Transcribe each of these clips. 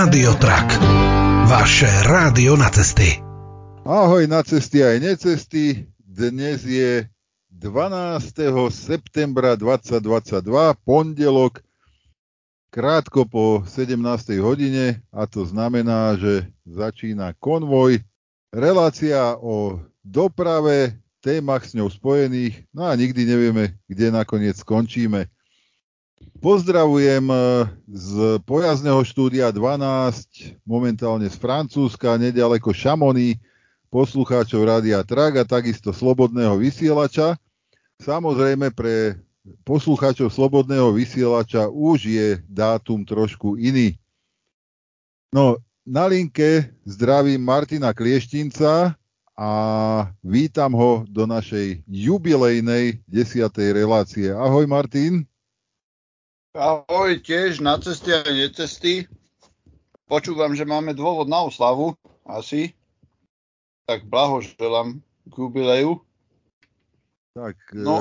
Radiotrak. Vaše rádio na cesty. Ahoj na cesty aj necesty. Dnes je 12. septembra 2022, pondelok, krátko po 17. hodine, a to znamená, že začína konvoj. Relácia o doprave, témach s ňou spojených, no a nikdy nevieme, kde nakoniec skončíme. Pozdravujem z pojazdného štúdia 12, momentálne z Francúzska, nedaleko Chamonix, poslucháčov Rádia Trak a takisto Slobodného vysielača. Samozrejme pre poslucháčov Slobodného vysielača už je dátum trošku iný. No, na linke zdravím Martina Klieštinca a vítam ho do našej jubilejnej 10. relácie. Ahoj Martin. Ahoj, tiež na cesty a necesty. Počúvam, že máme dôvod na oslavu, asi. Tak blahoželám k jubileju. Tak, no.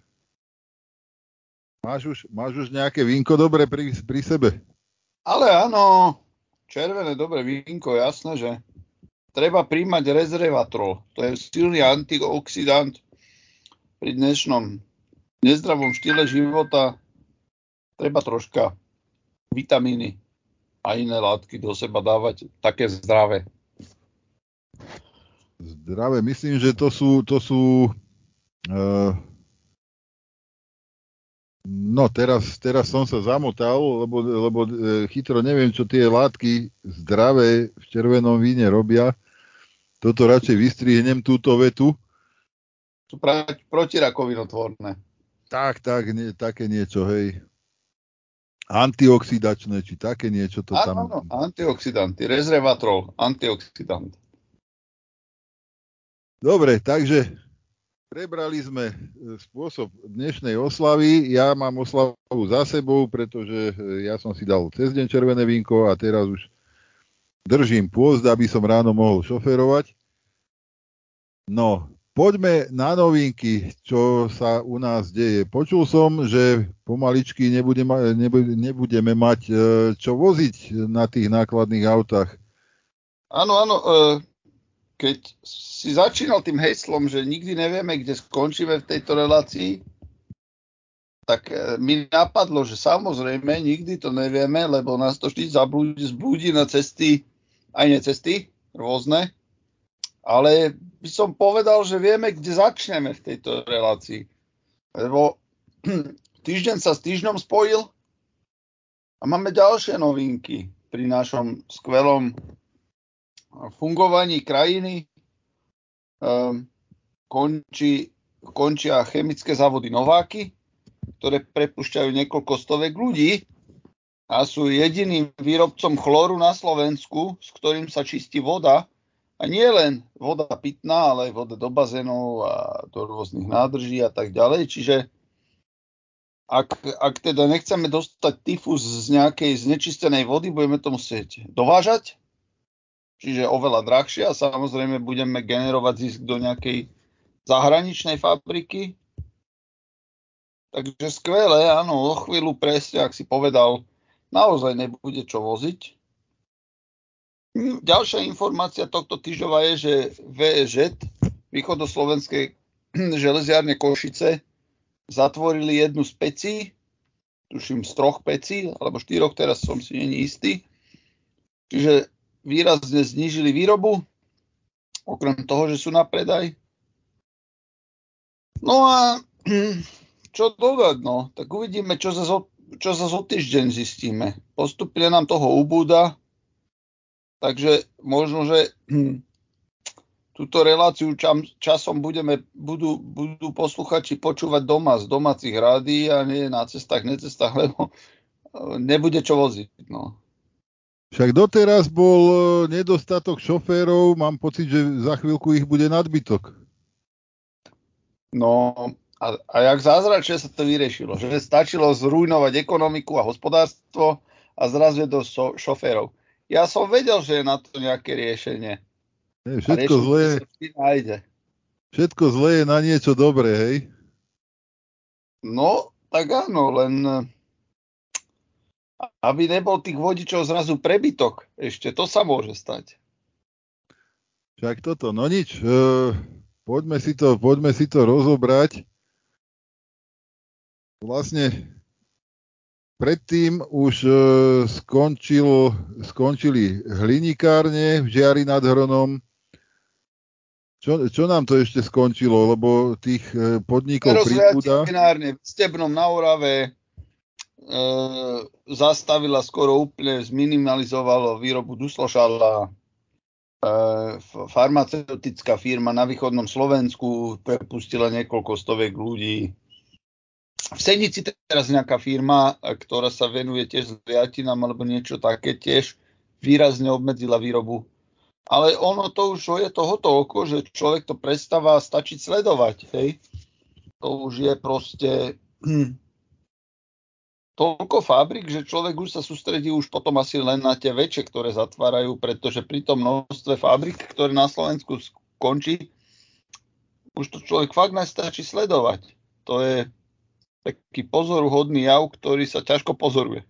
Máš už nejaké vínko dobre pri sebe? Ale áno, červené dobré vínko, jasné, že treba príjmať resveratrol. To je silný antioxidant pri dnešnom nezdravom štýle života. Treba troška vitamíny a iné látky do seba dávať, také zdravé. Zdravé, myslím, že to sú no teraz som sa zamotal, lebo chytro neviem, čo tie látky zdravé v červenom víne robia. Toto radšej vystrihnem, túto vetu. Sú protirakovinotvorné. Tak, také niečo, hej. Antioxidačné, či také niečo to tam... Áno, antioxidanty, resveratrol, antioxidant. Dobre, takže prebrali sme spôsob dnešnej oslavy. Ja mám oslavu za sebou, pretože ja som si dal cez deň červené vínko a teraz už držím pôst, aby som ráno mohol šoférovať. No, poďme na novinky, čo sa u nás deje. Počul som, že pomaličky nebudeme mať čo voziť na tých nákladných autách. Áno, keď si začínal tým heslom, že nikdy nevieme, kde skončíme v tejto relácii, tak mi napadlo, že samozrejme nikdy to nevieme, lebo nás to vždy zbudí na cesty, aj necesty, rôzne. Ale by som povedal, že vieme, kde začneme v tejto relácii. Lebo týždeň sa s týždňom spojil a máme ďalšie novinky pri našom skvelom fungovaní krajiny. Končia chemické závody Nováky, ktoré prepúšťajú niekoľko stovek ľudí a sú jediným výrobcom chlóru na Slovensku, s ktorým sa čistí voda. A nie len voda pitná, ale aj voda do bazénov a do rôznych nádrží a tak ďalej. Čiže ak teda nechceme dostať tyfus z nejakej znečistenej vody, budeme to musieť dovážať. Čiže oveľa drahšie a samozrejme budeme generovať zisk do nejakej zahraničnej fabriky. Takže skvelé, áno, o chvíľu presne, ak si povedal, naozaj nebude čo voziť. Ďalšia informácia tohto týždňova je, že VŽ, Východoslovenskej železiarne Košice, zatvorili jednu z pecí, tuším z 3 pecí, alebo 4, teraz som si není istý. Čiže výrazne znížili výrobu, okrem toho, že sú na predaj. No a čo dodať, no, tak uvidíme, čo za týždeň zistíme. Postupne nám toho ubúda, takže možno, že túto reláciu časom budú posluchači počúvať doma z domácich rádií a nie na cestách, necestách, lebo nebude čo voziť. No. Však doteraz bol nedostatok šoférov, mám pocit, že za chvíľku ich bude nadbytok. No a jak zázračne sa to vyriešilo, že stačilo zrujnovať ekonomiku a hospodárstvo a zrazu je do šoférov. Ja som vedel, že je na to nejaké riešenie. Všetko zlé je na niečo dobré, hej? No, tak áno, len Aby nebol tých vodičov zrazu prebytok. Ešte to sa môže stať. Však toto, no nič. Poďme si to rozobrať. Vlastne predtým už skončili hlinikárne v Žiari nad Hronom. Čo nám to ešte skončilo? Lebo tých podnikov pribúda. V Stebnom na Orave zastavila, skoro úplne zminimalizovalo výrobu duslošala. Farmaceutická firma na východnom Slovensku prepustila niekoľko stoviek ľudí. V Senici teraz nejaká firma, ktorá sa venuje tiež zliatinám alebo niečo také, tiež výrazne obmedzila výrobu. Ale ono to už je to hotovo, že človek to prestáva stačiť sledovať. Hej? To už je proste toľko fabrik, že človek už sa sústredí už potom asi len na tie väčšie, ktoré zatvárajú, pretože pri tom množstve fabrik, ktoré na Slovensku skončí, už to človek fakt nestačí sledovať. To je taký pozoruhodný jav, ktorý sa ťažko pozoruje.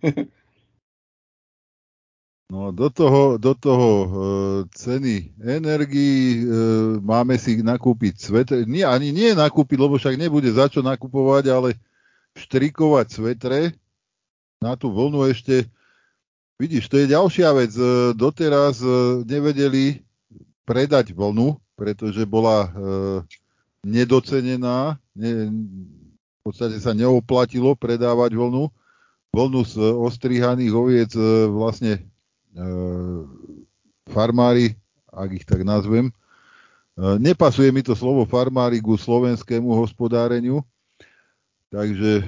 No do toho ceny energií, máme si nakúpiť svetre. Ani nie nakúpiť, lebo však nebude za čo nakupovať, ale štrikovať svetre na tú vlnu ešte. Vidíš, to je ďalšia vec. Doteraz nevedeli predať vlnu, pretože bola nedocenená. V podstate sa neoplatilo predávať vlnu. Vlnu z ostrihaných oviec vlastne farmári, ak ich tak nazvem. Nepasuje mi to slovo farmári ku slovenskému hospodáreniu, takže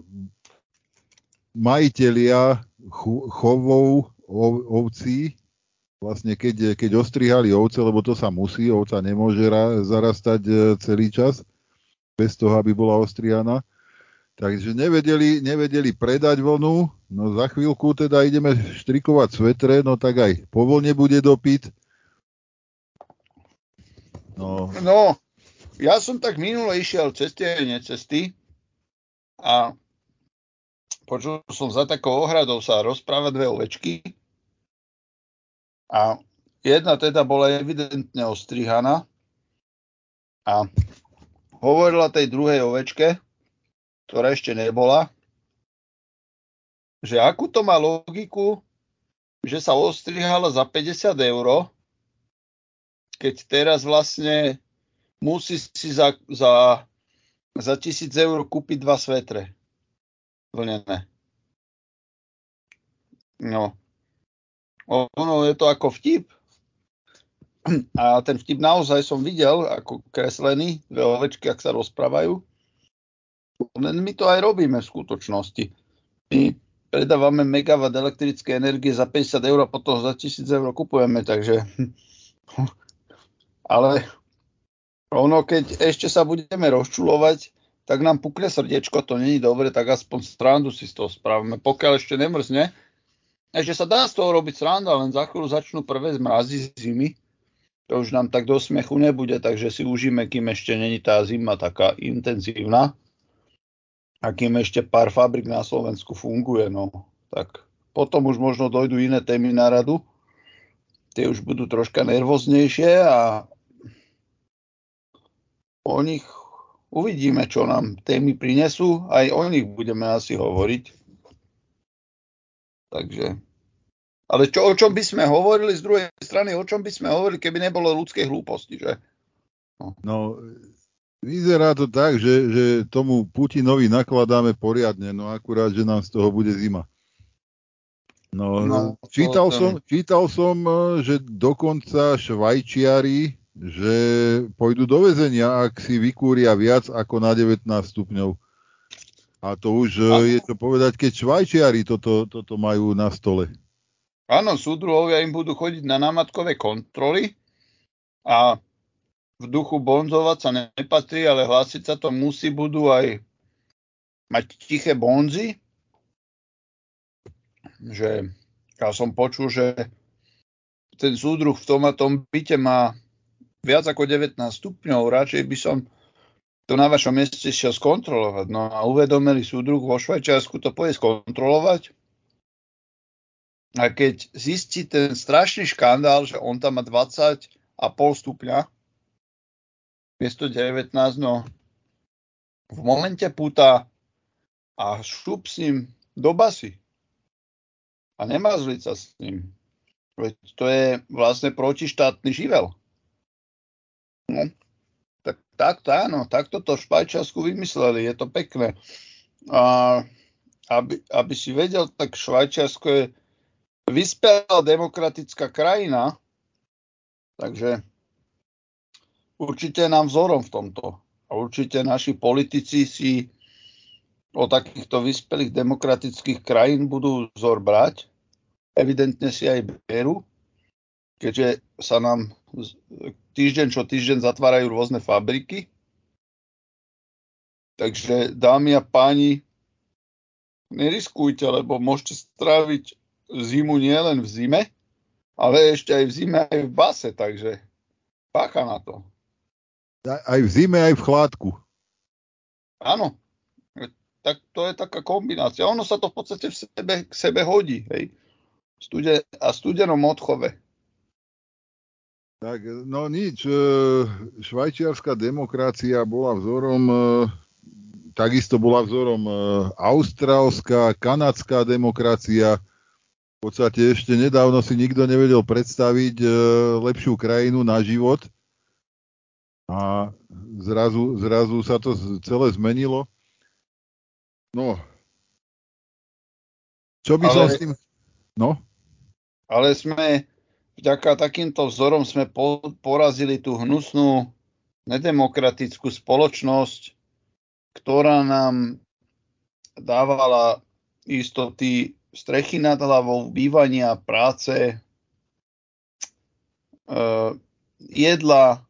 majitelia chovov ovcí, vlastne keď ostrihali ovce, lebo to sa musí, ovca nemôže zarastať celý čas bez toho, aby bola ostrihaná. Takže nevedeli predať vlnu, no za chvíľku teda ideme štrikovať svetre, no tak aj po vlne bude dopyt. No, ja som tak minule išiel cez tie necesty a počul som za takou ohradou sa rozprávať dve ovečky a jedna teda bola evidentne ostrihaná a hovorila tej druhej ovečke, ktorá ešte nebola, že akú to má logiku, že sa ostrihala za 50 €, keď teraz vlastne musí si za 1000 € kúpiť 2 svetre vlnené. No. Ono je to ako vtip. A ten vtip naozaj som videl, ako kreslený, dve ovečky, ak sa rozprávajú. Len my to aj robíme v skutočnosti. My predávame megawatt elektrické energie za 50 € a potom za 1000 € kupujeme, takže... Ale ono, keď ešte sa budeme rozčulovať, tak nám pukne srdiečko, to není dobre, tak aspoň srandu si z toho spravíme. Pokiaľ ešte nemrzne, ešte sa dá z toho robiť sranda, len za chvíľu začnú prvé zmrazy zimy. To už nám tak do smechu nebude, takže si užíme, kým ešte není tá zima taká intenzívna. A kým ešte pár fabrik na Slovensku funguje, no, tak potom už možno dojdú iné témy na radu. Tie už budú troška nervóznejšie a o nich uvidíme, čo nám témy prinesú. Aj o nich budeme asi hovoriť. Takže... Ale o čom by sme hovorili z druhej strany, o čom by sme hovorili, keby nebolo ľudskej hlúposti, že? No vyzerá to tak, že tomu Putinovi nakladáme poriadne, no akurát, že nám z toho bude zima. No čítal som, že dokonca Švajčiari, že pôjdu do väzenia, ak si vykúria viac ako na 19 stupňov. A to už je to povedať, keď Švajčiari toto majú na stole. Áno, súdruhovia im budú chodiť na námatkové kontroly a v duchu bonzovať sa nepatrí, ale hlásiť sa to musí, budú aj mať tiché bonzy. Že ja som počul, že ten súdruh v tom a tom byte má viac ako 19 stupňov. Radšej by som to na vašom mieste šiel skontrolovať. No a uvedomili súdruh vo Švajčiarsku to pôjde skontrolovať. A keď zistí ten strašný škandál, že on tam má 20,5 stupňa, miesto 19, no v momente puta a šup s ním do basy a nemazliť sa s ním. Veď to je vlastne protištátny živel. No, takto áno, takto to v Švajčiarsku vymysleli, je to pekné. A aby si vedel, tak Švajčiarsko je vyspelá demokratická krajina, takže určite je nám vzorom v tomto. A určite naši politici si o takýchto vyspelých demokratických krajín budú vzor brať. Evidentne si aj berú, keďže sa nám týždeň čo týždeň zatvárajú rôzne fabriky. Takže dámy a páni, neriskujte, lebo môžete stráviť zimu nielen v zime, ale ešte aj v zime, aj v base, takže pácha na to. Aj v zime, aj v chládku. Áno, tak to je taká kombinácia. Ono sa to v podstate k sebe hodí, hej. Studenom odchove. Tak, no nič. Švajčiarska demokracia bola vzorom, takisto bola vzorom austrálska, kanadská demokracia. V podstate ešte nedávno si nikto nevedel predstaviť lepšiu krajinu na život. A zrazu sa to celé zmenilo. No. Čo by som s tým... No? Ale vďaka takýmto vzorom sme porazili tú hnusnú, nedemokratickú spoločnosť, ktorá nám dávala istoty strechy nad hlavou, bývania, práce, jedla,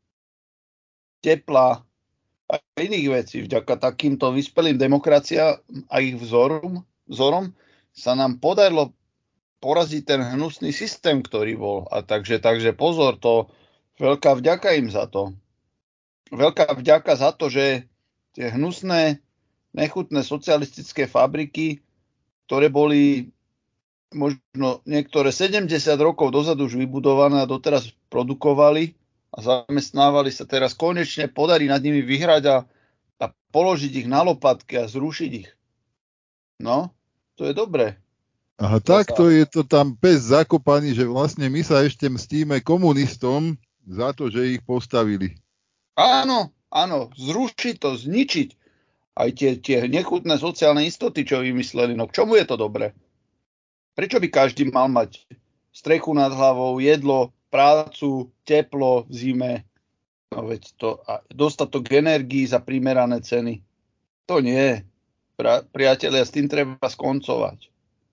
tepla a iných vecí. Vďaka takýmto vyspelým demokraciám a ich vzorom sa nám podarilo poraziť ten hnusný systém, ktorý bol. A takže pozor, to veľká vďaka im za to. Veľká vďaka za to, že tie hnusné, nechutné socialistické fabriky, ktoré boli možno niektoré 70 rokov dozadu už vybudované a doteraz produkovali a zamestnávali sa, teraz konečne podarí nad nimi vyhrať a položiť ich na lopatky a zrušiť ich. No, to je dobré. Aha, takto je to tam pes zakopaný, že vlastne my sa ešte mstíme komunistom za to, že ich postavili. Áno, zrušiť to, zničiť. Aj tie nechutné sociálne istoty, čo vymysleli, no k čomu je to dobré? Prečo by každý mal mať strechu nad hlavou, jedlo, prácu, teplo v zime, no veď to, a dostatok energií za primerané ceny? To nie. Priatelia, s tým treba skoncovať.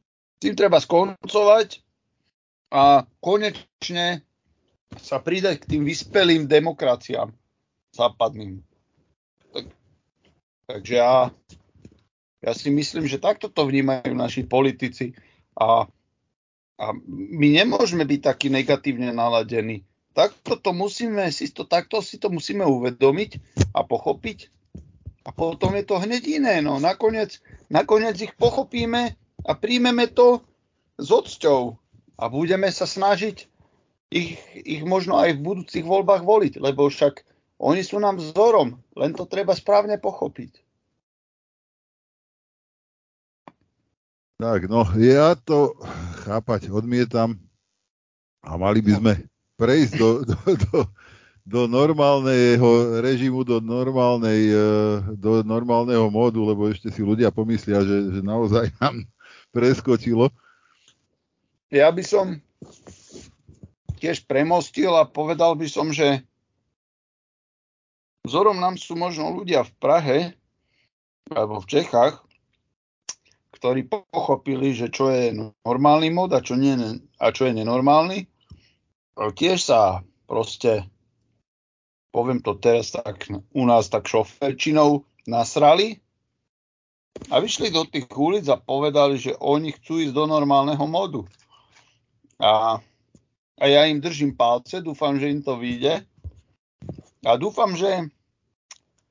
A konečne sa pridať k tým vyspelým demokraciám západným. Takže ja si myslím, že takto to vnímajú naši politici a my nemôžeme byť takí negatívne naladení. Takto si to musíme uvedomiť a pochopiť a potom je to hneď iné. No, nakoniec ich pochopíme a príjmeme to s odsťou a budeme sa snažiť ich možno aj v budúcich voľbách voliť, lebo však oni sú nám vzorom, len to treba správne pochopiť. Tak, no, ja to chápať odmietam a mali by sme prejsť do normálneho režimu, do normálneho módu, lebo ešte si ľudia pomyslia, že naozaj nám preskočilo. Ja by som tiež premostil a povedal by som, že vzorom nám sú možno ľudia v Prahe alebo v Čechách, ktorí pochopili, že čo je normálny mod a čo je nenormálny. Tiež sa proste, poviem to teraz tak, u nás tak šoférčinou nasrali a vyšli do tých ulic a povedali, že oni chcú ísť do normálneho modu. A ja im držím palce, dúfam, že im to vyjde. A dúfam,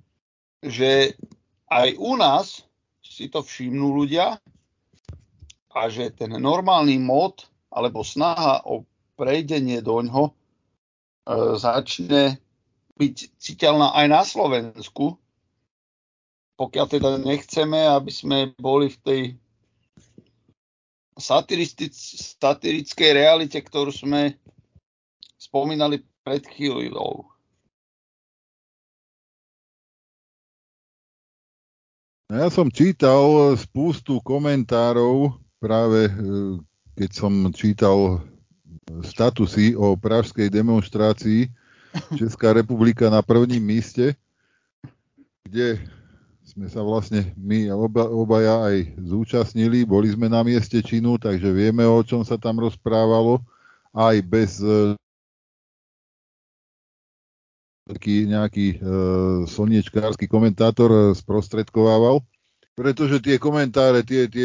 že aj u nás si to všimnú ľudia a že ten normálny mód alebo snaha o prejdenie doňho začne byť citeľná aj na Slovensku, pokiaľ teda nechceme, aby sme boli v tej satirickej realite, ktorú sme spomínali pred chvíľou. Ja som čítal spústu komentárov, práve keď som čítal statusy o pražskej demonštrácii Česká republika na prvním míste, kde sme sa vlastne my obaja aj zúčastnili, boli sme na mieste činu, takže vieme, o čom sa tam rozprávalo, aj bez nejaký slniečkársky komentátor sprostredkovával, pretože tie komentáre,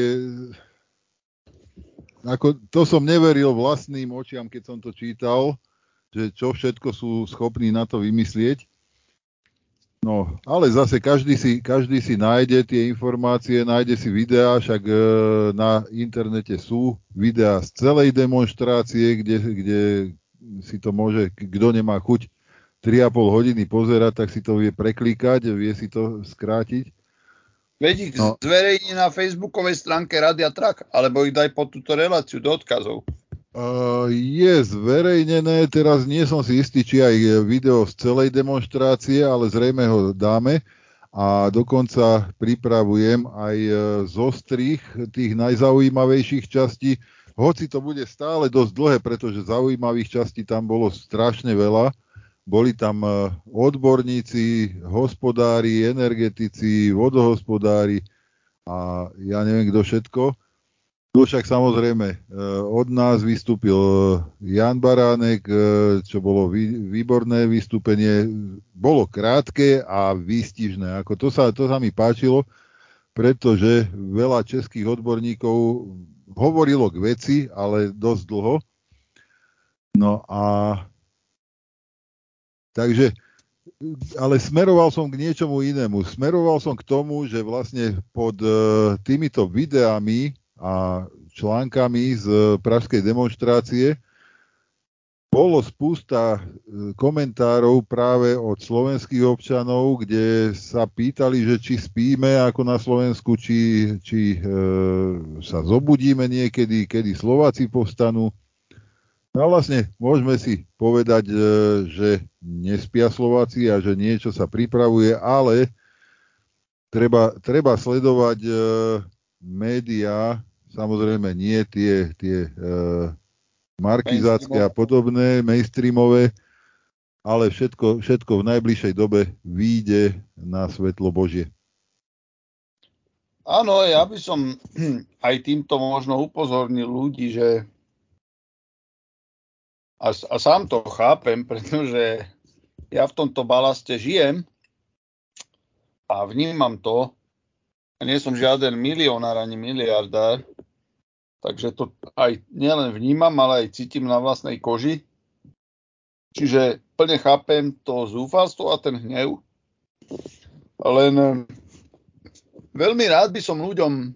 ako to som neveril vlastným očiam, keď som to čítal, že čo všetko sú schopní na to vymyslieť. No, ale zase každý si nájde tie informácie, nájde si videá, však na internete sú videá z celej demonštrácie, kde si to môže, kto nemá chuť 3,5 hodiny pozerať, tak si to vie preklikať, vie si to skrátiť. Veď ich zverejni na facebookovej stránke Radia Trak, alebo ich daj pod túto reláciu do odkazov. Je zverejnené, teraz nie som si istý, či aj video z celej demonštrácie, ale zrejme ho dáme a dokonca pripravujem aj zostrih tých najzaujímavejších častí, hoci to bude stále dosť dlhé, pretože zaujímavých častí tam bolo strašne veľa. Boli tam odborníci, hospodári, energetici, vodohospodári a ja neviem kto všetko. No však samozrejme od nás vystúpil Jan Baránek, čo bolo výborné vystúpenie. Bolo krátke a výstižné. Ako to sa mi páčilo, pretože veľa českých odborníkov hovorilo k veci, ale dosť dlho. No a takže, ale smeroval som k niečomu inému. Smeroval som k tomu, že vlastne pod týmito videami a článkami z pražskej demonštrácie bolo spústa komentárov práve od slovenských občanov, kde sa pýtali, že či spíme ako na Slovensku, či sa zobudíme niekedy, kedy Slováci povstanú. No vlastne môžeme si povedať, že nespia Slováci a že niečo sa pripravuje, ale treba sledovať médiá, samozrejme nie tie markizácké a podobné, mainstreamové, ale všetko v najbližšej dobe vyjde na svetlo Božie. Áno, ja by som aj týmto možno upozornil ľudí, že a sám to chápem, pretože ja v tomto balaste žijem a vnímam to. Nie som žiaden milionár ani miliardár, takže to aj nielen vnímam, ale aj cítim na vlastnej koži. Čiže plne chápem to zúfalstvo a ten hnev. Len veľmi rád by som ľuďom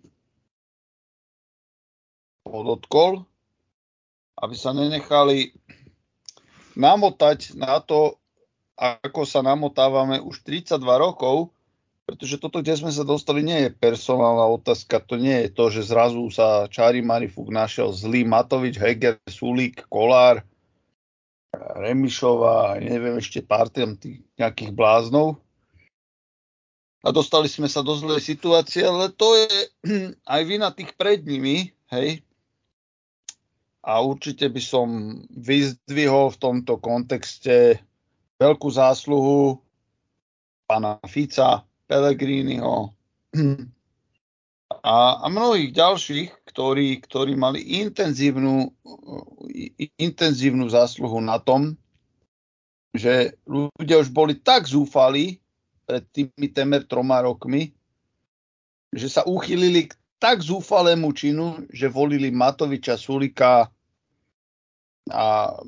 podotkol, aby sa nenechali namotať na to, ako sa namotávame už 32 rokov, pretože toto, kde sme sa dostali, nie je personálna otázka, to nie je to, že zrazu sa Čári Marifuk našiel zlý Matovič, Heger, Sulík, Kolár, Remišová, neviem ešte pár tých nejakých bláznov. A dostali sme sa do zlej situácie, ale to je aj vina tých pred nimi, hej. A určite by som vyzdvihol v tomto kontexte veľkú zásluhu pána Fica, Pellegriniho a mnohých ďalších, ktorí mali intenzívnu zásluhu na tom, že ľudia už boli tak zúfali pred tými témer 3 rokmi, že sa uchýlili k tak zúfalému činu, že volili Matoviča, Sulika a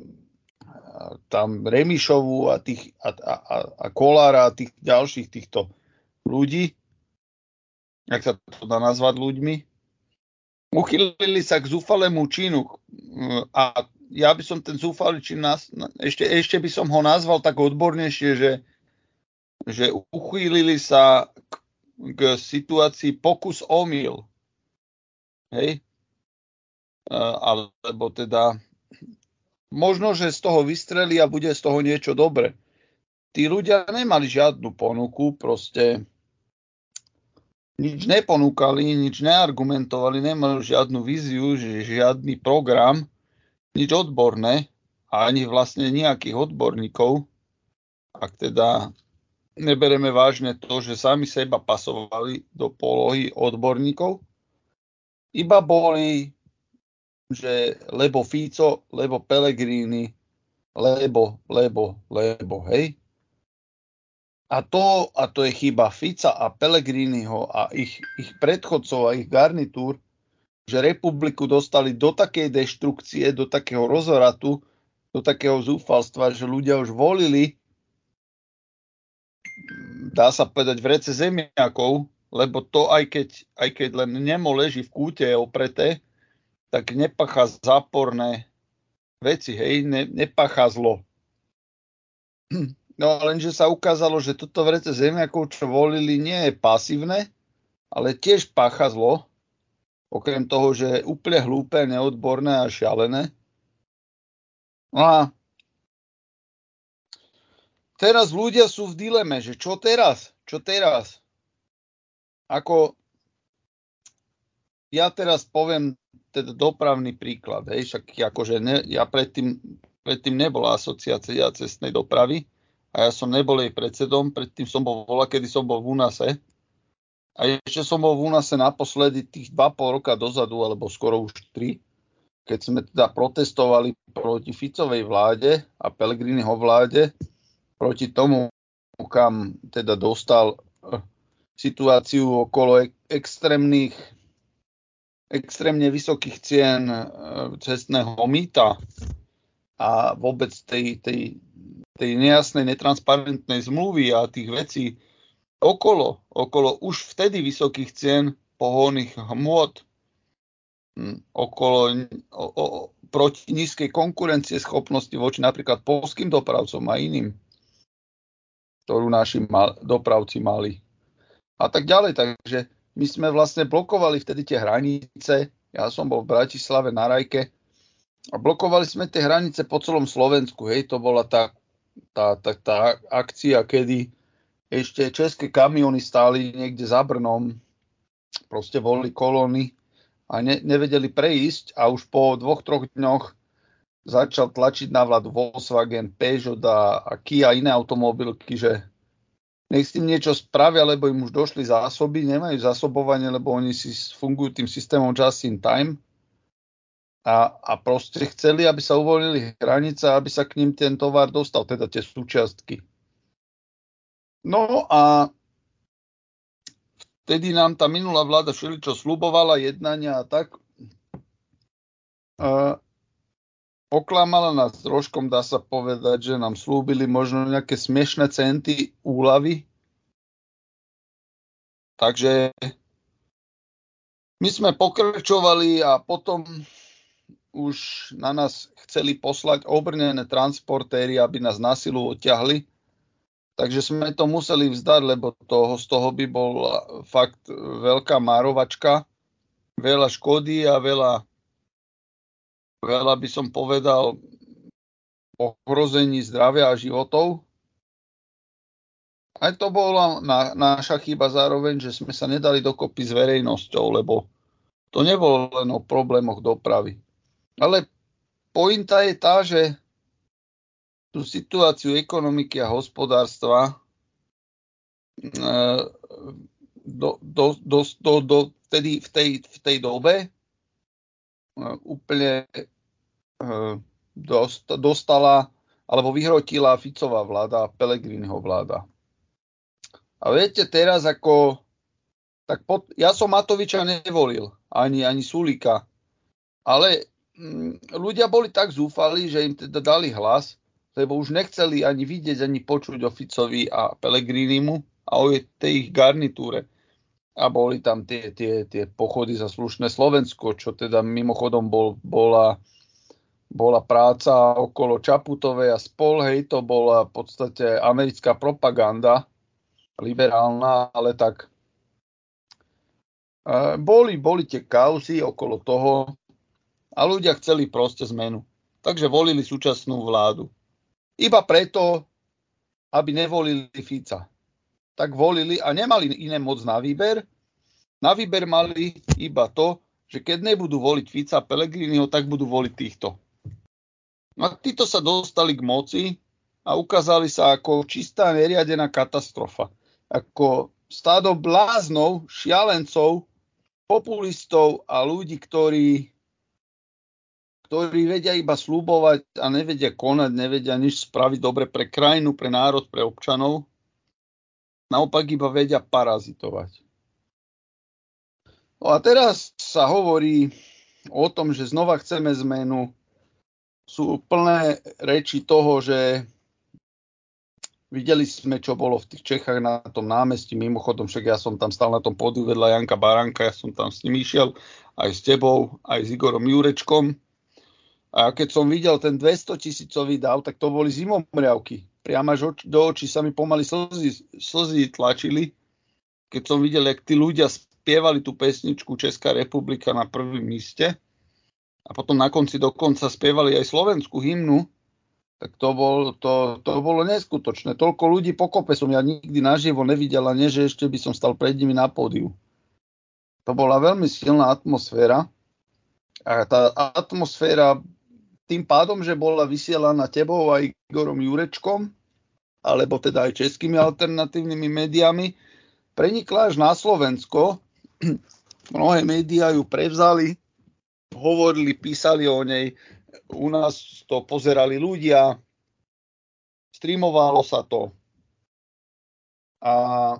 tam Remišovu a Kolára a tých ďalších týchto ľudí, jak sa to dá nazvať ľuďmi, uchylili sa k zúfalému činu a ja by som ten zúfalý čin ešte by som ho nazval tak odbornejšie, že uchýlili sa k situácii pokus omyl. Hej? Alebo teda možno, že z toho vystrelí a bude z toho niečo dobre. Tí ľudia nemali žiadnu ponuku, proste nič neponúkali, nič neargumentovali, nemali žiadnu víziu, žiadny program, nič odborné a ani vlastne nejakých odborníkov. Ak teda nebereme vážne to, že sami seba pasovali do polohy odborníkov, iba boli, že lebo Fico, lebo Pellegrini, lebo, hej. A to je chyba Fica a Pellegriniho a ich predchodcov a ich garnitúr, že republiku dostali do takej deštrukcie, do takého rozvratu, do takého zúfalstva, že ľudia už volili, dá sa povedať, v rece zemiakov, lebo to aj keď len nemo leží v kúte opreté, tak nepácha záporné veci, hej, nepácha zlo. No lenže sa ukázalo, že toto vrece zemiakov, čo volili, nie je pasívne, ale tiež pácha zlo. Okrem toho, že je úplne hlúpe, neodborné a šialené. No a teraz ľudia sú v dileme, že čo teraz? Čo teraz? Ako ja teraz poviem teda dopravný príklad. Hej, však akože ja predtým nebola asociácia cestnej dopravy, a ja som nebol jej predsedom, predtým som bol kedy som bol v UNASE. A ešte som bol v UNASE naposledy tých 2,5 roka dozadu, alebo skoro už 3, keď sme teda protestovali proti Ficovej vláde a Pellegriniho vláde, proti tomu, kam teda dostal situáciu okolo extrémne vysokých cien cestného mýta a vôbec tej nejasnej, netransparentnej zmluvy a tých vecí okolo už vtedy vysokých cien pohonných hmôt, proti nízkej konkurencie schopnosti voči napríklad poľským dopravcom a iným, ktorú naši dopravci mali. A tak ďalej. Takže my sme vlastne blokovali vtedy tie hranice. Ja som bol v Bratislave na Rajke a blokovali sme tie hranice po celom Slovensku. Hej, to bola tá akcia, kedy ešte české kamiony stáli niekde za Brnom, proste boli kolóny a nevedeli prejsť a už po 2-3 dňoch začal tlačiť na vládu Volkswagen, Peugeot a Kia a iné automobilky, že nech s tým niečo spravia, lebo im už došli zásoby, nemajú zásobovanie, lebo oni si fungujú tým systémom just in time. A proste chceli, aby sa uvoľnili hranice, aby sa k ním ten tovar dostal, teda tie súčiastky. No a vtedy nám tá minulá vláda všeličo sľubovala, jednania a tak. Oklamala nás troškom, dá sa povedať, že nám slúbili možno nejaké smiešné centy úľavy. Takže my sme pokračovali a potom už na nás chceli poslať obrnené transportéry, aby nás na silu odťahli. Takže sme to museli vzdať, lebo z toho by bol fakt veľká márovačka, veľa škody a veľa by som povedal ohrození zdravia a životov. Aj to bola naša chyba zároveň, že sme sa nedali dokopy s verejnosťou, lebo to nebolo len o problémoch dopravy. Ale pointa je tá, že tú situáciu ekonomiky a hospodárstva vtedy v tej dobe úplne dostala alebo vyhrotila Ficová vláda a Pellegriniho vláda. A viete, teraz ja som Matoviča nevolil, ani Sulíka, ale ľudia boli tak zúfali, že im teda dali hlas, lebo už nechceli ani vidieť, ani počuť o Ficovi a Pellegrinimu a o tej ich garnitúre. A boli tam tie pochody za slušné Slovensko, čo teda mimochodom bola práca okolo Čaputovej a spol, hej, to bola v podstate americká propaganda, liberálna, ale tak boli tie kauzy okolo toho a ľudia chceli proste zmenu. Takže volili súčasnú vládu. Iba preto, aby nevolili Fica. Tak volili a nemali iné moc na výber. Na výber mali iba to, že keď nebudú voliť Fica a Pellegriniho, tak budú voliť týchto. No a títo sa dostali k moci a ukázali sa ako čistá neriadená katastrofa. Ako stádo bláznov, šialencov, populistov a ľudí, ktorí vedia iba sľubovať a nevedia konať, nevedia nič spraviť dobre pre krajinu, pre národ, pre občanov. Naopak iba vedia parazitovať. No a teraz sa hovorí o tom, že znova chceme zmenu. Sú plné reči toho, že videli sme, čo bolo v tých Čechách na tom námestí. Mimochodom, však ja som tam stal na tom pódiu vedľa Janka Baránka, ja som tam s ním išiel, aj s tebou, aj s Igorom Jurečkom. A keď som videl ten 200 000 dav, tak to boli zimomriavky. Priamo až do očí sa mi pomaly slzy tlačili, keď som videl, jak tí ľudia spievali tú pesničku Česká republika na prvým míste a potom na konci dokonca spievali aj slovenskú hymnu, tak to bolo neskutočné. Toľko ľudí pokope som ja nikdy naživo nevidel a nie, že ešte by som stal pred nimi na pódiu. To bola veľmi silná atmosféra a tá atmosféra tým pádom, že bola vysielaná tebou aj Igorom Jurečkom, alebo teda aj českými alternatívnymi médiami, prenikla až na Slovensko. Mnohé médiá ju prevzali, hovorili, písali o nej, u nás to pozerali ľudia, streamovalo sa to. A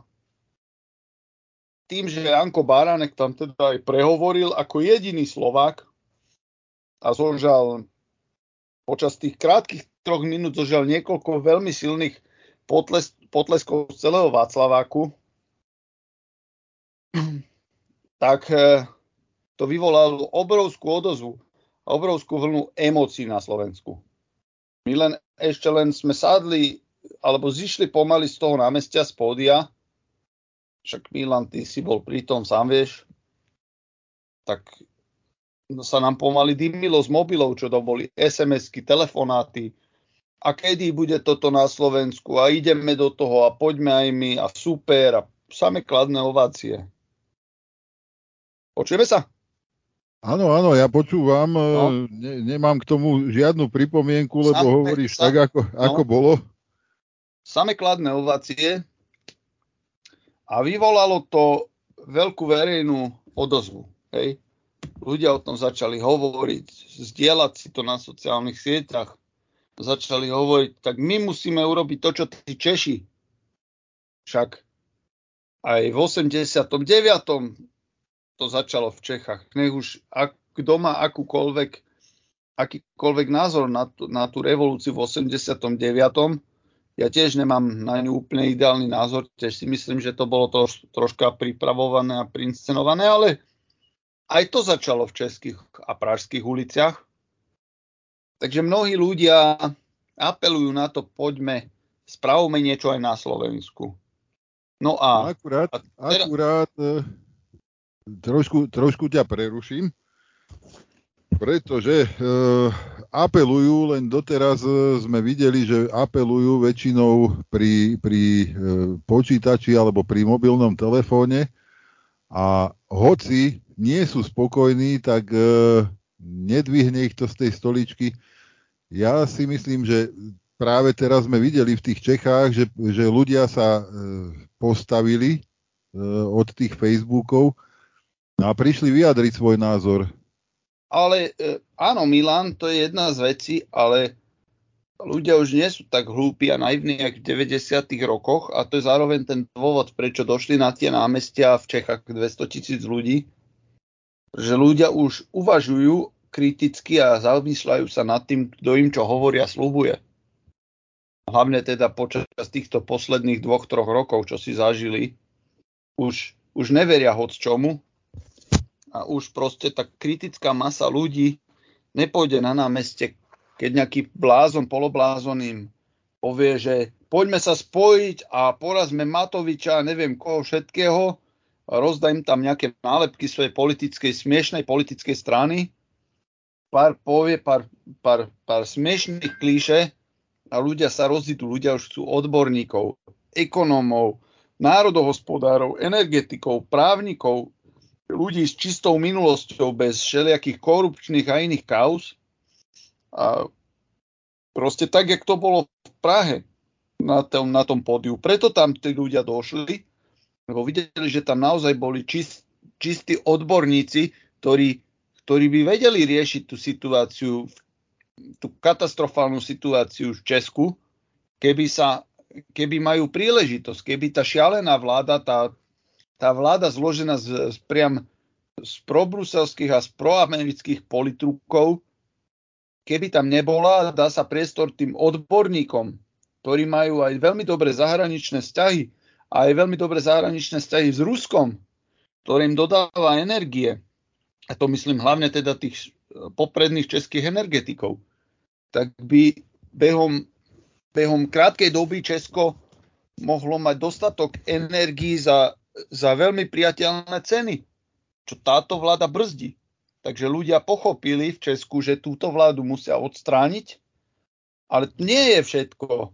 tým, že Janko Baránek tam teda aj prehovoril ako jediný Slovák a zožal počas tých krátkych 3 minút zožal niekoľko veľmi silných potleskov z celého Václaváku, tak to vyvolalo obrovskú odozvu, obrovskú vlnu emócií na Slovensku. My ešte len sme sadli, alebo zišli pomaly z toho námestia z pódia, však Milan, ty si bol pri tom, sám vieš, tak sa nám pomaly dymilo z mobilov, čo to boli SMS-ky, telefonáty. A kedy bude toto na Slovensku? A ideme do toho a poďme aj my a super a same kladné ovácie. Počujeme sa? Áno, ja počúvam. No. Nemám k tomu žiadnu pripomienku, lebo hovoríš tak, ako bolo. Same kladné ovácie a vyvolalo to veľkú verejnú odozvu. Hej? Ľudia o tom začali hovoriť, zdieľať si to na sociálnych sieťach. Začali hovoriť, tak my musíme urobiť to, čo tí Češi. Však aj v 89. to začalo v Čechách. Nech už kto má akýkoľvek názor na tú revolúciu v 89. Ja tiež nemám na ňu úplne ideálny názor. Tiež si myslím, že to bolo troška pripravované a prinscenované, ale aj to začalo v českých a pražských uliciach. Takže mnohí ľudia apelujú na to, poďme, spravme niečo aj na Slovensku. No a... Akurát trošku ťa preruším, pretože apelujú, len doteraz sme videli, že apelujú väčšinou pri počítači alebo pri mobilnom telefóne a hoci nie sú spokojní, tak nedvihne ich to z tej stoličky. Ja si myslím, že práve teraz sme videli v tých Čechách, že ľudia sa postavili od tých Facebookov a prišli vyjadriť svoj názor. Ale áno, Milan, to je jedna z vecí, ale ľudia už nie sú tak hlúpi a naivní, ako v 90. rokoch a to je zároveň ten dôvod, prečo došli na tie námestia v Čechách 200 000 ľudí, že ľudia už uvažujú kriticky a zamýšľajú sa nad tým, kto im čo hovorí a sľubuje. Hlavne teda počas týchto posledných 2-3 rokov, čo si zažili, už už neveria hoc čomu a už proste tá kritická masa ľudí nepôjde na námestie, keď nejaký blázon, poloblázon im povie, že poďme sa spojiť a porazme Matoviča a neviem koho všetkého a rozdá im tam nejaké nálepky svojej smiešnej politickej strany, pár smiešných klíše a ľudia sa rozídu. Ľudia už chcú odborníkov, ekonómov, národohospodárov, energetikov, právnikov, ľudí s čistou minulosťou, bez všelijakých korupčných a iných kauz. A proste tak, jak to bolo v Prahe na tom pódiu. Preto tam tí ľudia došli, lebo videli, že tam naozaj boli čistí odborníci, ktorí by vedeli riešiť tú situáciu, tú katastrofálnu situáciu v Česku, keby majú príležitosť, keby tá šialená vláda, tá vláda zložená priam z probruselských a z proamerických politrukov, keby tam nebola, dá sa priestor tým odborníkom, ktorí majú aj veľmi dobré zahraničné vzťahy a aj veľmi dobré zahraničné vzťahy s Ruskom, ktorým dodáva energie. A to myslím hlavne teda tých popredných českých energetikov. Tak by behom krátkej doby Česko mohlo mať dostatok energií za veľmi priateľné ceny, čo táto vláda brzdí. Takže ľudia pochopili v Česku, že túto vládu musia odstrániť, ale to nie je všetko.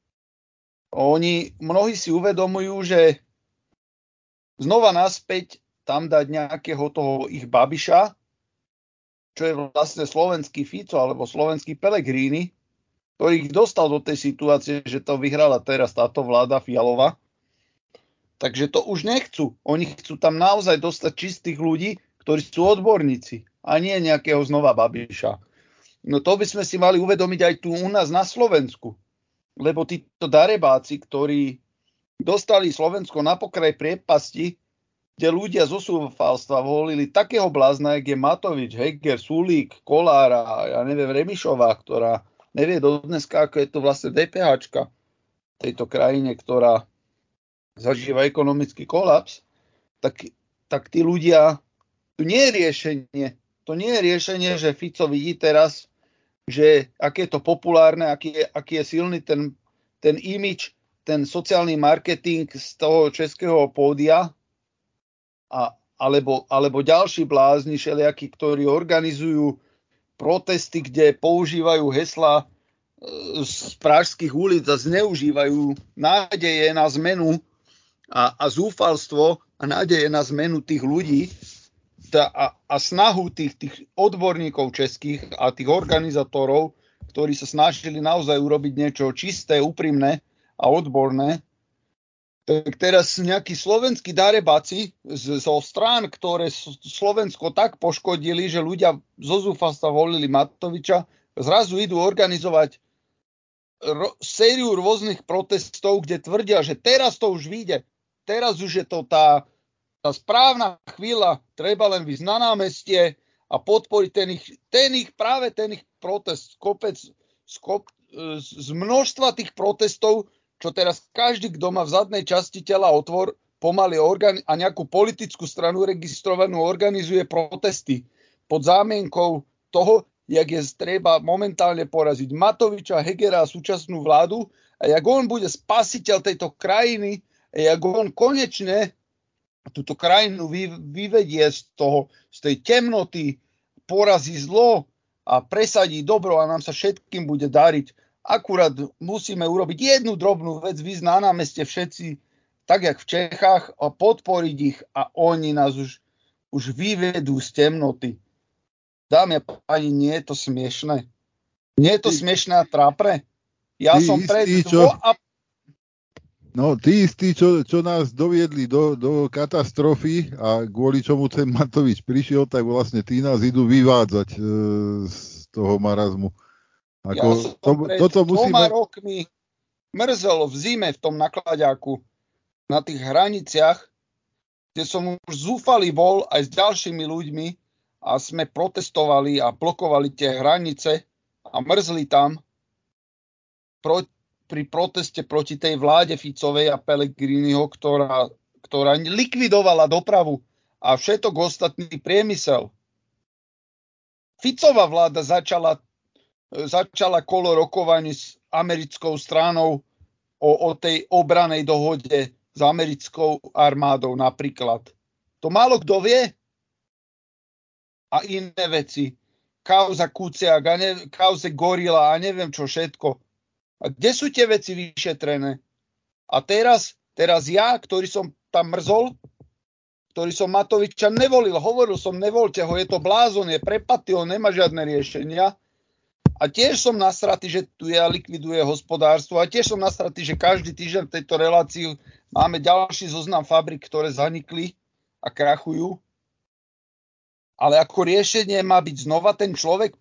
Mnohí si uvedomujú, že znova naspäť tam dať nejakého toho ich Babiša, čo je vlastne slovenský Fico alebo slovenský Pellegrini, ktorý ich dostal do tej situácie, že to vyhrala teraz táto vláda Fialová. Takže to už nechcú. Oni chcú tam naozaj dostať čistých ľudí, ktorí sú odborníci a nie nejakého znova Babiša. No to by sme si mali uvedomiť aj tu u nás na Slovensku. Lebo títo darebáci, ktorí dostali Slovensko na pokraj priepasti, kde ľudia zo súfalstva volili takého blázna, jak je Matovič, Heger, Sulík, Kolár a ja neviem, Remišová, ktorá nevie dodneska, ako je to vlastne DPHčka v tejto krajine, ktorá zažíva ekonomický kolaps, tak tí ľudia, to nie je riešenie. To nie je riešenie, že Fico vidí teraz, že aké je to populárne, aký je silný ten imidž, ten sociálny marketing z toho českého pódia, alebo ďalší blázni všelijakí, ktorí organizujú protesty, kde používajú heslá z pražských ulic a zneužívajú nádeje na zmenu a zúfalstvo a nádeje na zmenu tých ľudí a snahu tých odborníkov českých a tých organizátorov, ktorí sa snažili naozaj urobiť niečo čisté, úprimné a odborné. Tak teraz nejakí slovenskí darebáci zo strán, ktoré Slovensko tak poškodili, že ľudia zo zúfalstva volili Matoviča, zrazu idú organizovať sériu rôznych protestov, kde tvrdia, že teraz to už vyjde. Teraz už je to tá správna chvíľa, treba len výjsť na námestie a podporiť ten ich protest, z množstva tých protestov, čo teraz každý, kto má v zadnej časti tela otvor, pomaly a nejakú politickú stranu registrovanú organizuje protesty pod zámienkou toho, jak je treba momentálne poraziť Matoviča, Hegera a súčasnú vládu a jak on bude spasiteľ tejto krajiny a jak on konečne túto krajinu vyvedie z tej temnoty, porazí zlo a presadí dobro a nám sa všetkým bude dariť. Akurát musíme urobiť jednu drobnú vec, vyjsť na námestie všetci, tak jak v Čechách, a podporiť ich a oni nás už vyvedú z temnoty. Dámy a páni, nie je to smiešné? Nie je to smiešné a trápne? Ja som pred tí istí, čo nás doviedli do katastrofy a kvôli čomu ten Matovič prišiel, tak vlastne tí nás idú vyvádzať z toho marazmu. Toto musíme... 2 rokmi mrzelo v zime v tom nakladiaku na tých hraniciach, kde som už zúfalý bol aj s ďalšími ľuďmi a sme protestovali a blokovali tie hranice a mrzli tam pri proteste proti tej vláde Ficovej a Pellegriniho, ktorá likvidovala dopravu a všetok ostatný priemysel. Ficová vláda začala kolo rokovaní s americkou stranou o tej obranej dohode s americkou armádou napríklad. To málo kto vie. A iné veci. Kauza Kuciak, kauze Gorila a neviem čo všetko. A kde sú tie veci vyšetrené? A teraz ja, ktorý som tam mrzol, ktorý som Matoviča nevolil, hovoril som, nevolte ho, je to blázon, je prepatý, on nemá žiadne riešenia. A tiež som nasratý, že tu je a likviduje hospodárstvo. A tiež som nasratý, že každý týždeň v tejto relácii máme ďalší zoznam fabrik, ktoré zanikli a krachujú. Ale ako riešenie má byť znova ten človek,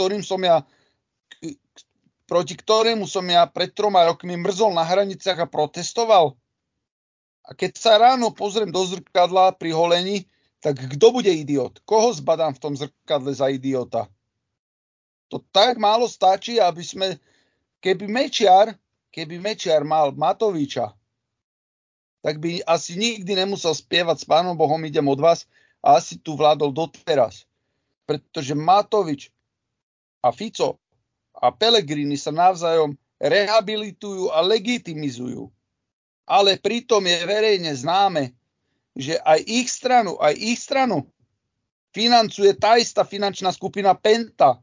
proti ktorému som ja pred 3 rokmi mrzol na hraniciach a protestoval. A keď sa ráno pozriem do zrkadla pri holení, tak kto bude idiot? Koho zbadám v tom zrkadle za idiota? To tak málo stačí, aby sme... Keby Mečiar mal Matoviča, tak by asi nikdy nemusel spievať s Pánom Bohom idem od vás a asi tu vládol doteraz. Pretože Matovič a Fico a Pellegrini sa navzájom rehabilitujú a legitimizujú. Ale pritom je verejne známe, že aj ich stranu financuje tá istá finančná skupina Penta.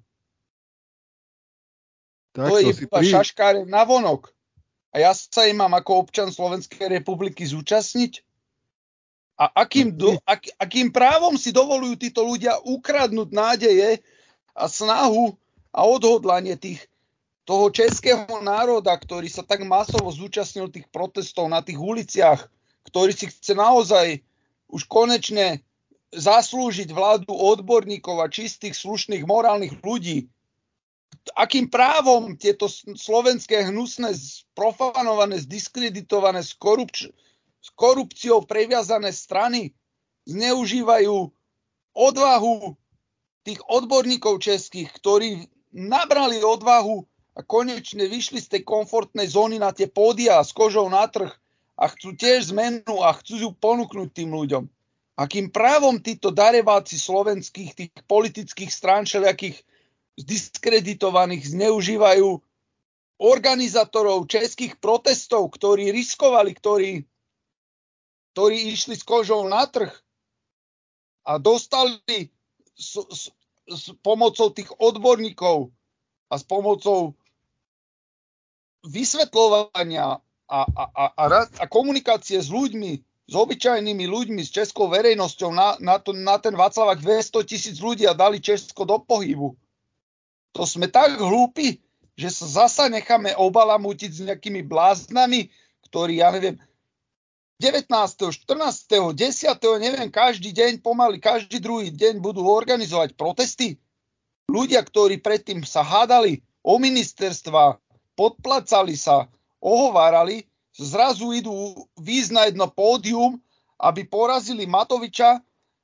Tak, to je iba šaškáre navonok. A ja sa im mám ako občan Slovenskej republiky zúčastniť? A akým právom si dovolujú títo ľudia ukradnúť nádeje a snahu a odhodlanie toho českého národa, ktorý sa tak masovo zúčastnil tých protestov na tých uliciach, ktorý si chce naozaj už konečne zaslúžiť vládu odborníkov a čistých, slušných, morálnych ľudí. Akým právom tieto slovenské hnusné, profanované, zdiskreditované, s korupciou previazané strany zneužívajú odvahu tých odborníkov českých, ktorí nabrali odvahu a konečne vyšli z tej komfortnej zóny na tie pódia s kožou na trh a chcú tiež zmenu a chcú ju ponúknuť tým ľuďom. Akým právom títo darebáci slovenských, tých politických strán všelijakých zdiskreditovaných zneužívajú organizátorov českých protestov, ktorí riskovali, ktorí išli s kožou na trh a dostali s pomocou tých odborníkov a s pomocou vysvetľovania a komunikácie s ľuďmi, s obyčajnými ľuďmi, s českou verejnosťou na ten Václavák 200 000 ľudí a dali Česko do pohybu. To sme tak hlúpi, že sa zasa necháme obalamútiť s nejakými bláznami, ktorí, ja neviem, 19., 14., 10., neviem, každý deň, pomaly každý druhý deň budú organizovať protesty. Ľudia, ktorí predtým sa hádali o ministerstva, podplácali sa, ohovárali, zrazu idú výjsť na jedno pódium, aby porazili Matoviča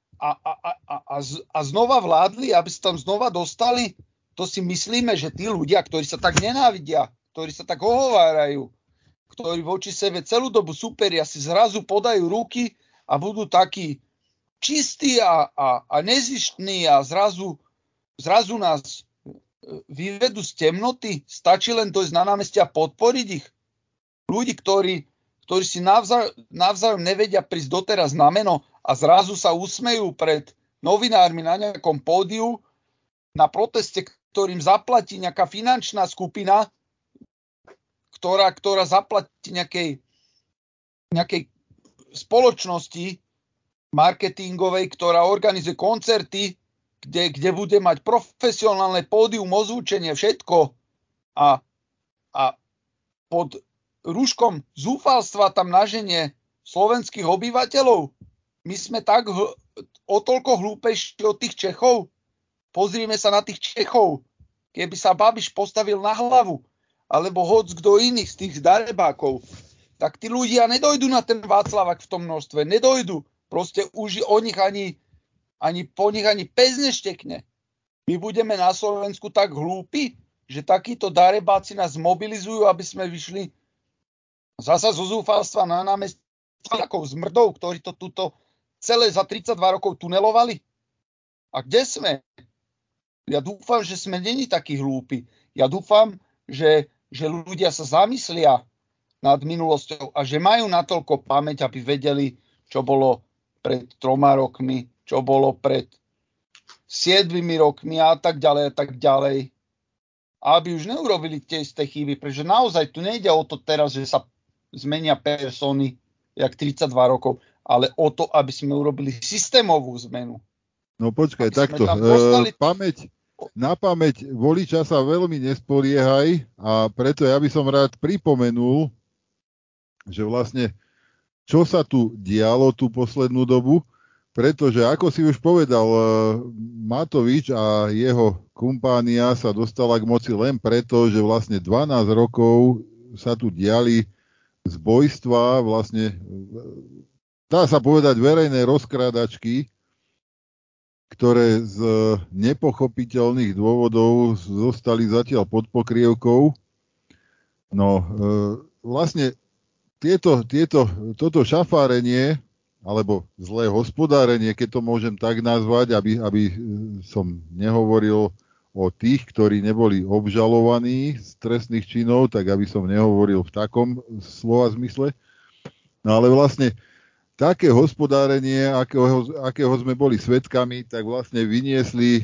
a znova vládli, aby sa tam znova dostali. To si myslíme, že tí ľudia, ktorí sa tak nenávidia, ktorí sa tak ohovárajú, ktorí voči sebe celú dobu súperia, si zrazu podajú ruky a budú takí čistí a nezištní a zrazu nás vyvedú z temnoty. Stačí len dojsť na námestie a podporiť ich. Ľudí, ktorí si navzájom nevedia prísť doteraz na meno a zrazu sa usmejú pred novinármi na nejakom pódiu na proteste, ktorým zaplatí nejaká finančná skupina, ktorá zaplatí nejakej spoločnosti marketingovej, ktorá organizuje koncerty, kde bude mať profesionálne pódium, ozvučenie, všetko a pod rúškom zúfalstva tam naženie slovenských obyvateľov. My sme tak o toľko hlúpejší od tých Čechov. Pozrime sa na tých Čechov. Keby sa Babiš postavil na hlavu, alebo hoc kto iný z tých darebákov, tak tí ľudia nedojdu na ten Václavák v tom množstve. Nedojdu. Proste už po nich ani pes neštekne. My budeme na Slovensku tak hlúpi, že takíto darebáci nás mobilizujú, aby sme vyšli zasa zo zúfalstva na námestie Slovákov zmrdov, ktorí to tuto celé za 32 rokov tunelovali? A kde sme? Ja dúfam, že sme není takí hlúpi. Ja dúfam, že ľudia sa zamyslia nad minulosťou a že majú natoľko pamäť, aby vedeli, čo bolo pred 3 rokmi, čo bolo pred 7 rokmi a tak ďalej a tak ďalej. A aby už neurobili tie isté chyby, pretože naozaj tu nejde o to teraz, že sa zmenia persony jak 32 rokov, ale o to, aby sme urobili systémovú zmenu. No počkaj, takto. Na pamäť voliča sa veľmi nespoliehaj a preto ja by som rád pripomenul, že vlastne čo sa tu dialo tú poslednú dobu, pretože ako si už povedal, Matovič a jeho kumpánia sa dostala k moci len preto, že vlastne 12 rokov sa tu diali zbojstva, vlastne dá sa povedať verejné rozkrádačky, ktoré z nepochopiteľných dôvodov zostali zatiaľ pod pokrievkou. No, vlastne toto šafárenie, alebo zlé hospodárenie, keď to môžem tak nazvať, aby som nehovoril o tých, ktorí neboli obžalovaní z trestných činov, tak aby som nehovoril v takom slova zmysle. No ale vlastne také hospodárenie, akého sme boli svedkami, tak vlastne vyniesli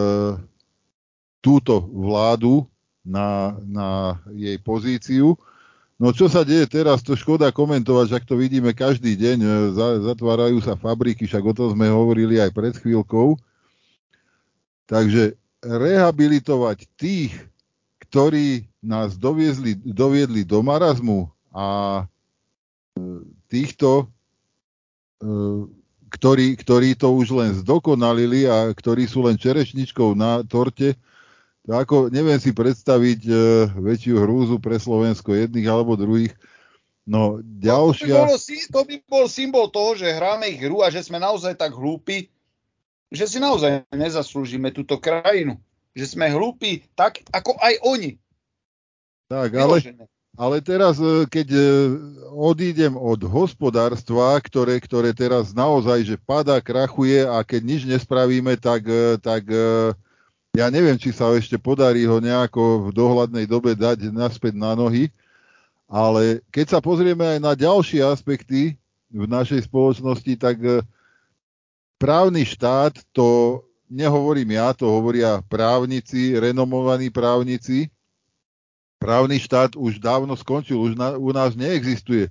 túto vládu na jej pozíciu. No čo sa deje teraz, to škoda komentovať, však to vidíme každý deň, zatvárajú sa fabriky, však o tom sme hovorili aj pred chvíľkou. Takže rehabilitovať tých, ktorí nás doviedli do marazmu a týchto ktorí to už len zdokonalili a ktorí sú len čerešničkou na torte, to ako neviem si predstaviť väčšiu hrúzu pre Slovensko jedných alebo druhých. No ďalšia... To by bol symbol toho, že hráme ich hru a že sme naozaj tak hlúpi, že si naozaj nezaslúžime túto krajinu. Že sme hlúpi tak, ako aj oni. Tak, ale teraz, keď odídem od hospodárstva, ktoré teraz naozaj, že padá, krachuje a keď nič nespravíme, tak ja neviem, či sa ešte podarí ho nejako v dohľadnej dobe dať naspäť na nohy, ale keď sa pozrieme aj na ďalšie aspekty v našej spoločnosti, tak právny štát, to nehovorím ja, to hovoria právnici, renomovaní právnici. Právny štát už dávno skončil, už u nás neexistuje.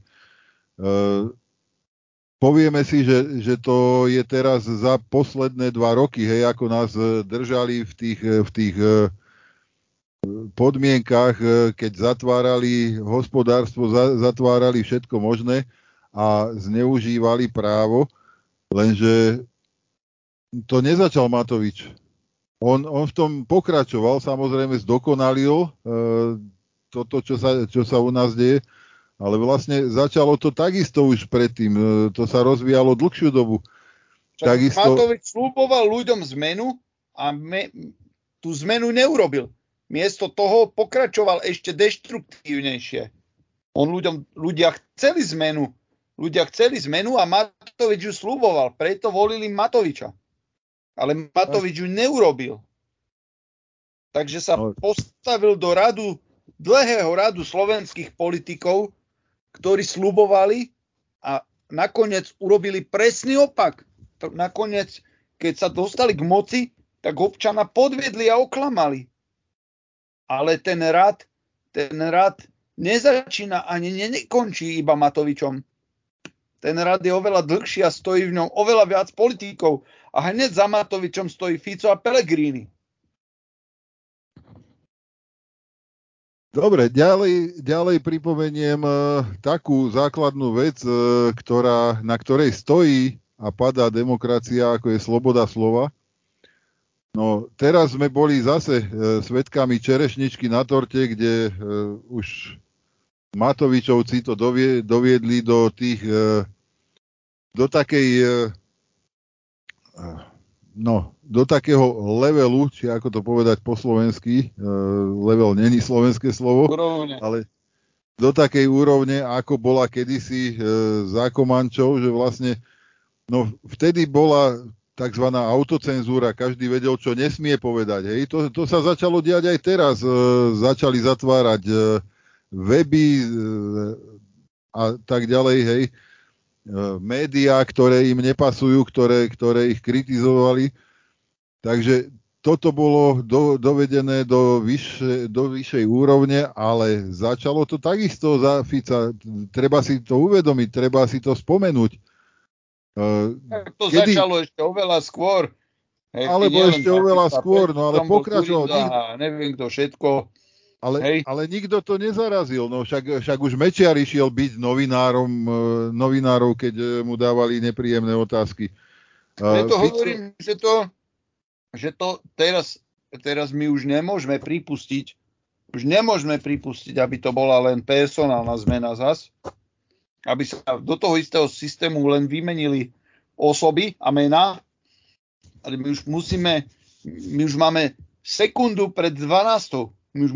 Povieme si, že to je teraz za posledné 2 roky, hej, ako nás držali v tých podmienkach, keď zatvárali hospodárstvo, zatvárali všetko možné a zneužívali právo, lenže to nezačal Matovič. On v tom pokračoval, samozrejme zdokonalil toto, čo sa u nás deje, ale vlastne začalo to takisto už predtým. To sa rozvíjalo dlhšiu dobu. Matovič sľuboval ľuďom zmenu a tú zmenu neurobil. Miesto toho pokračoval ešte deštruktívnejšie. Ľudia chceli zmenu a Matovič ju sľuboval, preto volili Matoviča. Ale Matovič ju neurobil. Takže sa postavil do dlhého radu slovenských politikov, ktorí sľubovali a nakoniec urobili presný opak. Nakoniec, keď sa dostali k moci, tak občana podviedli a oklamali. Ale ten rad nezačína ani nekončí iba Matovičom. Ten rad je oveľa dlhší a stojí v ňom oveľa viac politikov. A hneď za Matovičom stojí Fico a Pellegrini. Dobre, ďalej pripomeniem takú základnú vec, na ktorej stojí a padá demokracia, ako je sloboda slova. No, teraz sme boli zase svedkami čerešničky na torte, kde už Matovičovci to doviedli do takého levelu, či ako to povedať po slovensky, level není slovenské slovo, do takej úrovne, ako bola kedysi za Komančov, že vlastne no vtedy bola takzvaná autocenzúra, každý vedel, čo nesmie povedať. Hej. To sa začalo diať aj teraz. Začali zatvárať weby a tak ďalej, hej. Médiá, ktoré im nepasujú, ktoré ich kritizovali. Takže toto bolo dovedené do vyššej úrovne, ale začalo to takisto za Fica. Treba si to uvedomiť, treba si to spomenúť. To začalo ešte oveľa skôr. Hej, alebo ešte oveľa skôr, no ale pokračoval. Neviem kto všetko. Ale nikto to nezarazil. No však už Mečiar išiel byť novinárov, keď mu dávali nepríjemné otázky. Preto hovorím, že to teraz my už nemôžeme pripustiť, aby to bola len personálna zmena zas, aby sa do toho istého systému len vymenili osoby a mená, ale my už máme sekundu pred 12. My už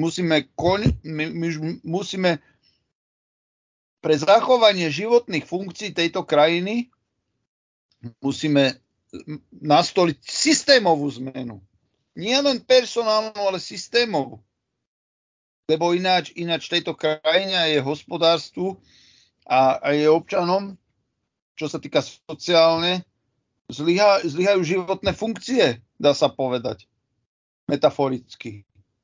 musíme pre zachovanie životných funkcií tejto krajiny musíme nastoliť systémovú zmenu. Nie len personálnu, ale systémovú. Lebo ináč tejto krajine je hospodárstvu a je občanom, čo sa týka sociálne, zlyhajú životné funkcie, dá sa povedať. Metaforicky.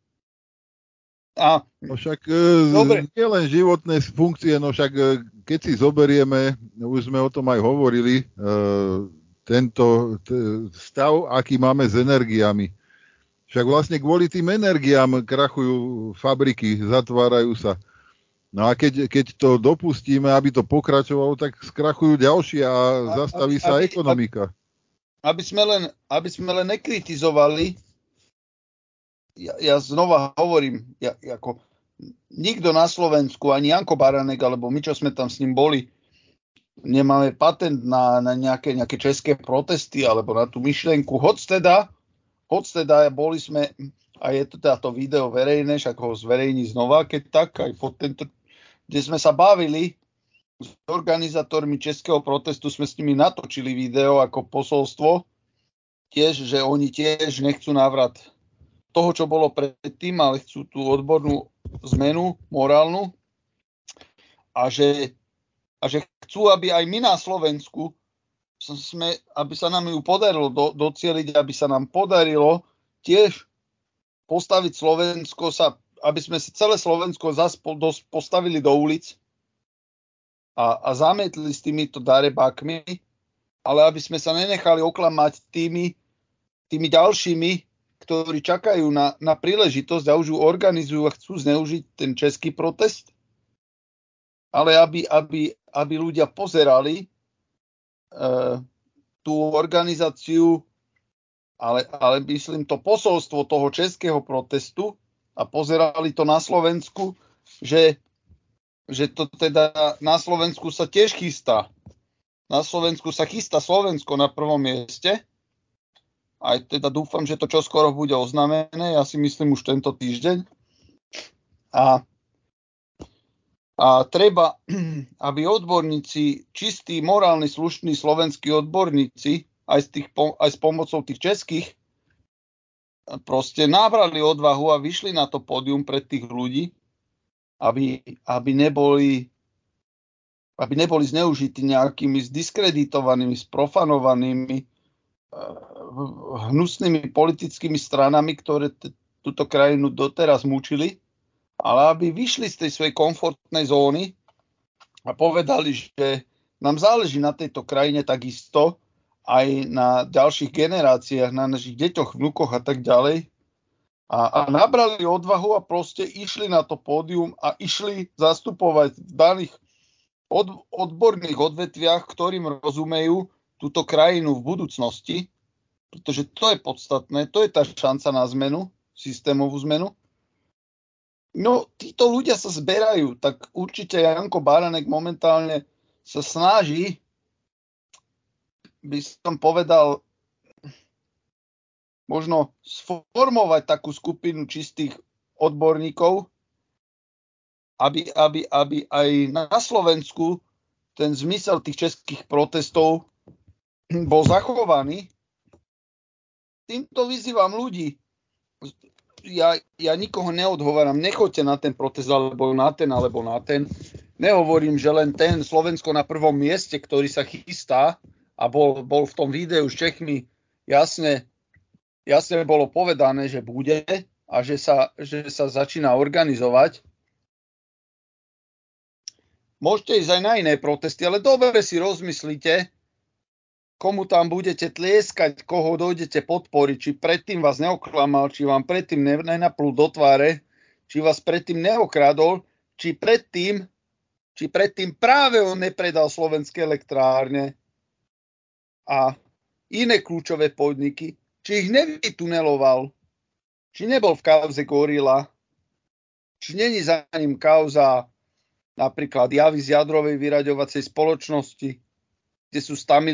No však nie len životné funkcie, no však keď si zoberieme, už sme o tom aj hovorili, tento stav, aký máme s energiami. Však vlastne kvôli tým energiám krachujú fabriky, zatvárajú sa. No a keď to dopustíme, aby to pokračovalo, tak skrachujú ďalšie a zastaví sa ekonomika. Aby sme len nekritizovali, ja znova hovorím, ako nikto na Slovensku, ani Janko Baranek, alebo my, čo sme tam s ním boli, nemáme patent na nejaké české protesty, alebo na tú myšlienku. Hoď teda boli sme, a je to teda to video verejné, však ho zverejní znova, keď tak, aj pod tento, kde sme sa bavili s organizátormi českého protestu, sme s nimi natočili video ako posolstvo, tiež, že oni tiež nechcú návrat toho, čo bolo predtým, ale chcú tú odbornú zmenu, morálnu, a že chcú, aby aj my na Slovensku aby sa nám ju podarilo docieliť, aby sa nám podarilo tiež postaviť Slovensko, aby sme si celé Slovensko postavili do ulic a zametli s týmito darebákmi, ale aby sme sa nenechali oklamať tými ďalšími, ktorí čakajú na príležitosť a už ju organizujú a chcú zneužiť ten český protest, ale aby ľudia pozerali tú organizáciu, ale myslím to posolstvo toho českého protestu a pozerali to na Slovensku, že to teda na Slovensku sa tiež chystá. Na Slovensku sa chystá Slovensko na prvom mieste. Aj teda dúfam, že to čoskoro bude oznámené. Ja si myslím už tento týždeň. A treba, aby odborníci, čistí, morálni, slušní slovenskí odborníci, aj s pomocou tých českých, proste nabrali odvahu a vyšli na to pódium pred tých ľudí, aby neboli zneužití nejakými zdiskreditovanými, sprofanovanými, hnusnými politickými stranami, ktoré túto krajinu doteraz mučili, ale aby vyšli z tej svojej komfortnej zóny a povedali, že nám záleží na tejto krajine takisto, aj na ďalších generáciách, na našich deťoch, vnukoch a tak ďalej. A nabrali odvahu a proste išli na to pódium a išli zastupovať v daných odborných odvetviach, ktorým rozumejú túto krajinu v budúcnosti, pretože to je podstatné, to je tá šanca na zmenu, systémovú zmenu. No, títo ľudia sa zberajú, tak určite Janko Baranek momentálne sa snaží, by som povedal, možno sformovať takú skupinu čistých odborníkov aby aj na Slovensku ten zmysel tých českých protestov bol zachovaný. Týmto vyzývam ľudí. Ja nikoho neodhováram, nechoďte na ten protest alebo na ten. Nehovorím, že len ten Slovensko na prvom mieste, ktorý sa chystá a bol v tom videu s Čechmi jasne bolo povedané, že bude a že sa začína organizovať. Môžete ísť aj na iné protesty, ale dobre si rozmyslite, komu tam budete tlieskať, koho dojdete podporiť, či predtým vás neoklamal, či vám predtým nenaplul do tváre, či vás predtým neokradol, či predtým práve on nepredal slovenské elektrárne a iné kľúčové podniky, či ich nevytuneloval, či nebol v kauze Gorila, či není za ním kauza napríklad javy z jadrovej vyraďovacej spoločnosti, kde sú 100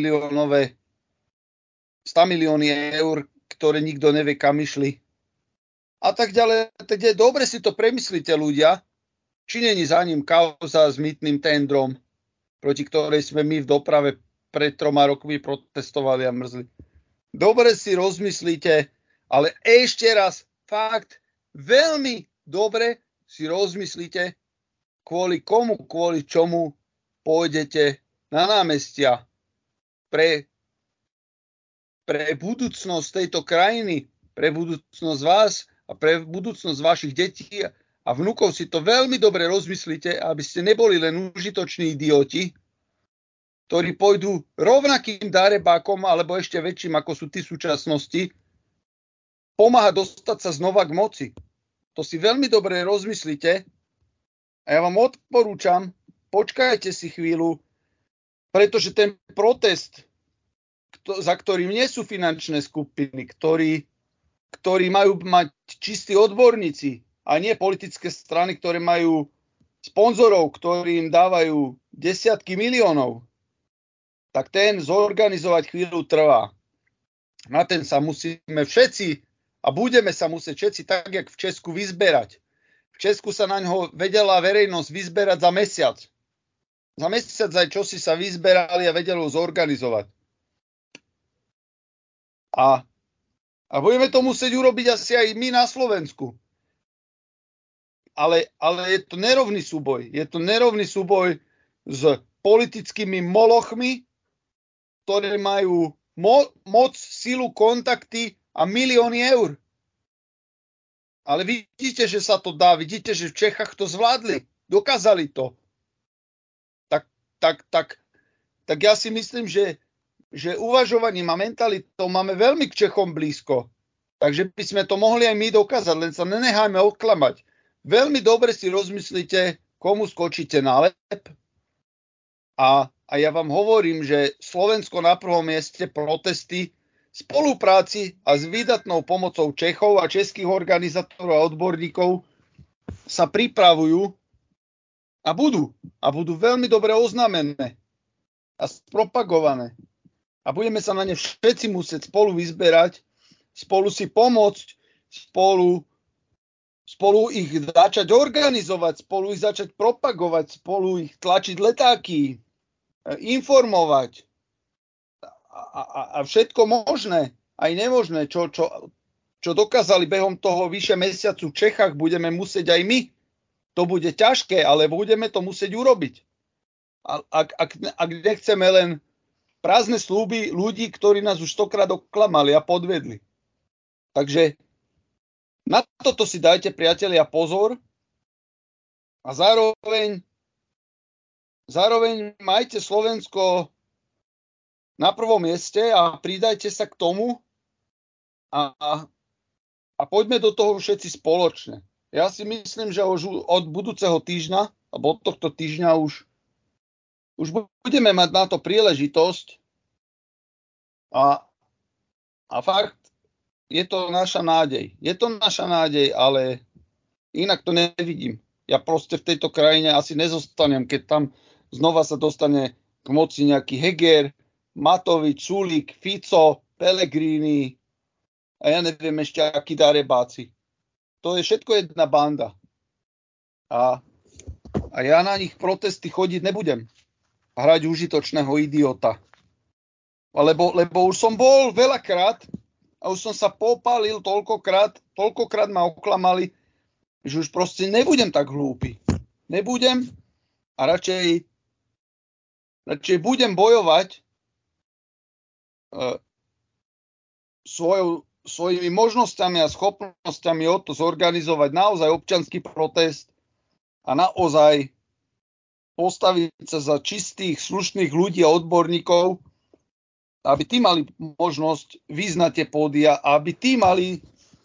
milióny eur, ktoré nikto nevie, kam išli. A tak ďalej. Takže dobre si to premyslíte, ľudia, či není za ním kauza s mýtnym tendrom, proti ktorej sme my v doprave pred 3 rokmi protestovali a mrzli. Dobre si rozmyslíte, ale ešte raz, fakt, veľmi dobre si rozmyslíte, kvôli komu, kvôli čomu pôjdete na námestia. Pre budúcnosť tejto krajiny, pre budúcnosť vás a pre budúcnosť vašich detí a vnukov si to veľmi dobre rozmyslíte, aby ste neboli len užitoční idioti, ktorí pôjdu rovnakým darebákom alebo ešte väčším, ako sú tí v súčasnosti, pomáha dostať sa znova k moci. To si veľmi dobre rozmyslíte. A ja vám odporúčam, počkajte si chvíľu, pretože ten protest, za ktorým nie sú finančné skupiny, ktorí majú mať čistí odborníci a nie politické strany, ktoré majú sponzorov, ktorí im dávajú desiatky miliónov, tak ten zorganizovať chvíľu trvá. Na ten sa musíme všetci a budeme sa musieť všetci tak, jak v Česku, vyzberať. V Česku sa na ňo vedela verejnosť vyzberať za mesiac. Za mesiac aj čosi sa vyzberali a vedelo zorganizovať. A budeme to musieť urobiť asi aj my na Slovensku. Ale je to nerovný súboj. Je to nerovný súboj s politickými molochmi, ktoré majú moc, silu, kontakty a milióny eur. Ale vidíte, že sa to dá. Vidíte, že v Čechách to zvládli. Dokázali to. Tak ja si myslím, že uvažovaním a mentalitou máme veľmi k Čechom blízko. Takže by sme to mohli aj my dokázať, len sa nenechajme oklamať. Veľmi dobre si rozmyslíte, komu skočíte na lep. A ja vám hovorím, že Slovensko na prvom mieste, protesty, spolupráci a s výdatnou pomocou Čechov a českých organizátorov a odborníkov sa pripravujú a budú veľmi dobre oznámené a spropagované. A budeme sa na ne všetci musieť spolu vyzberať, spolu si pomôcť, spolu ich začať organizovať, spolu ich začať propagovať, spolu ich tlačiť letáky, informovať a všetko možné, aj nemožné, čo dokázali behom toho vyše mesiacu v Čechách, budeme musieť aj my. To bude ťažké, ale budeme to musieť urobiť. Ak nechceme len prázdne sľuby ľudí, ktorí nás už 100-krát oklamali a podvedli. Takže na toto si dajte, priatelia, pozor a zároveň majte Slovensko na prvom mieste a pridajte sa k tomu a poďme do toho všetci spoločne. Ja si myslím, že už od budúceho týždňa, alebo od tohto týždňa už budeme mať na to príležitosť a fakt je to naša nádej. Je to naša nádej, ale inak to nevidím. Ja proste v tejto krajine asi nezostanem, keď tam znova sa dostane k moci nejaký Heger, Matovič, Sulík, Fico, Pellegrini a ja neviem ešte akí darebáci. To je všetko jedna banda. A A ja na nich protesty chodiť nebudem. Hrať užitočného idiota. Lebo už som bol veľakrát a už som sa popálil toľkokrát ma oklamali, že už proste nebudem tak hlúpy. Nebudem a radšej budem bojovať svojimi možnosťami a schopnosťami o to zorganizovať naozaj občiansky protest a naozaj postaviť sa za čistých, slušných ľudí a odborníkov, aby tí mali možnosť vyznať tie pódia, aby tí mali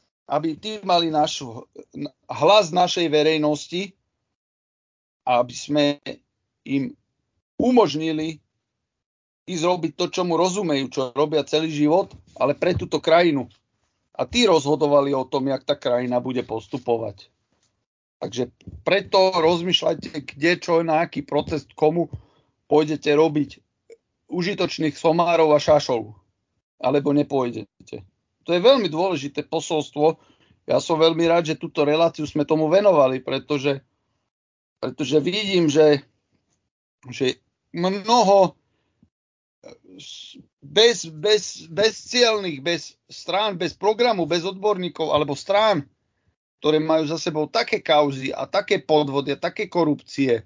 hlas našej verejnosti, aby sme im umožnili ísť robiť to, čo mu rozumejú, čo robia celý život, ale pre túto krajinu. A tí rozhodovali o tom, jak tá krajina bude postupovať. Takže preto rozmýšľajte, kde, čo, na aký proces, komu pôjdete robiť užitočných somárov a šašov. Alebo nepôjdete. To je veľmi dôležité posolstvo. Ja som veľmi rád, že túto reláciu sme tomu venovali, pretože vidím, že mnoho bez cieľných, bez strán, bez programu, bez odborníkov alebo strán, ktoré majú za sebou také kauzy a také podvody a také korupcie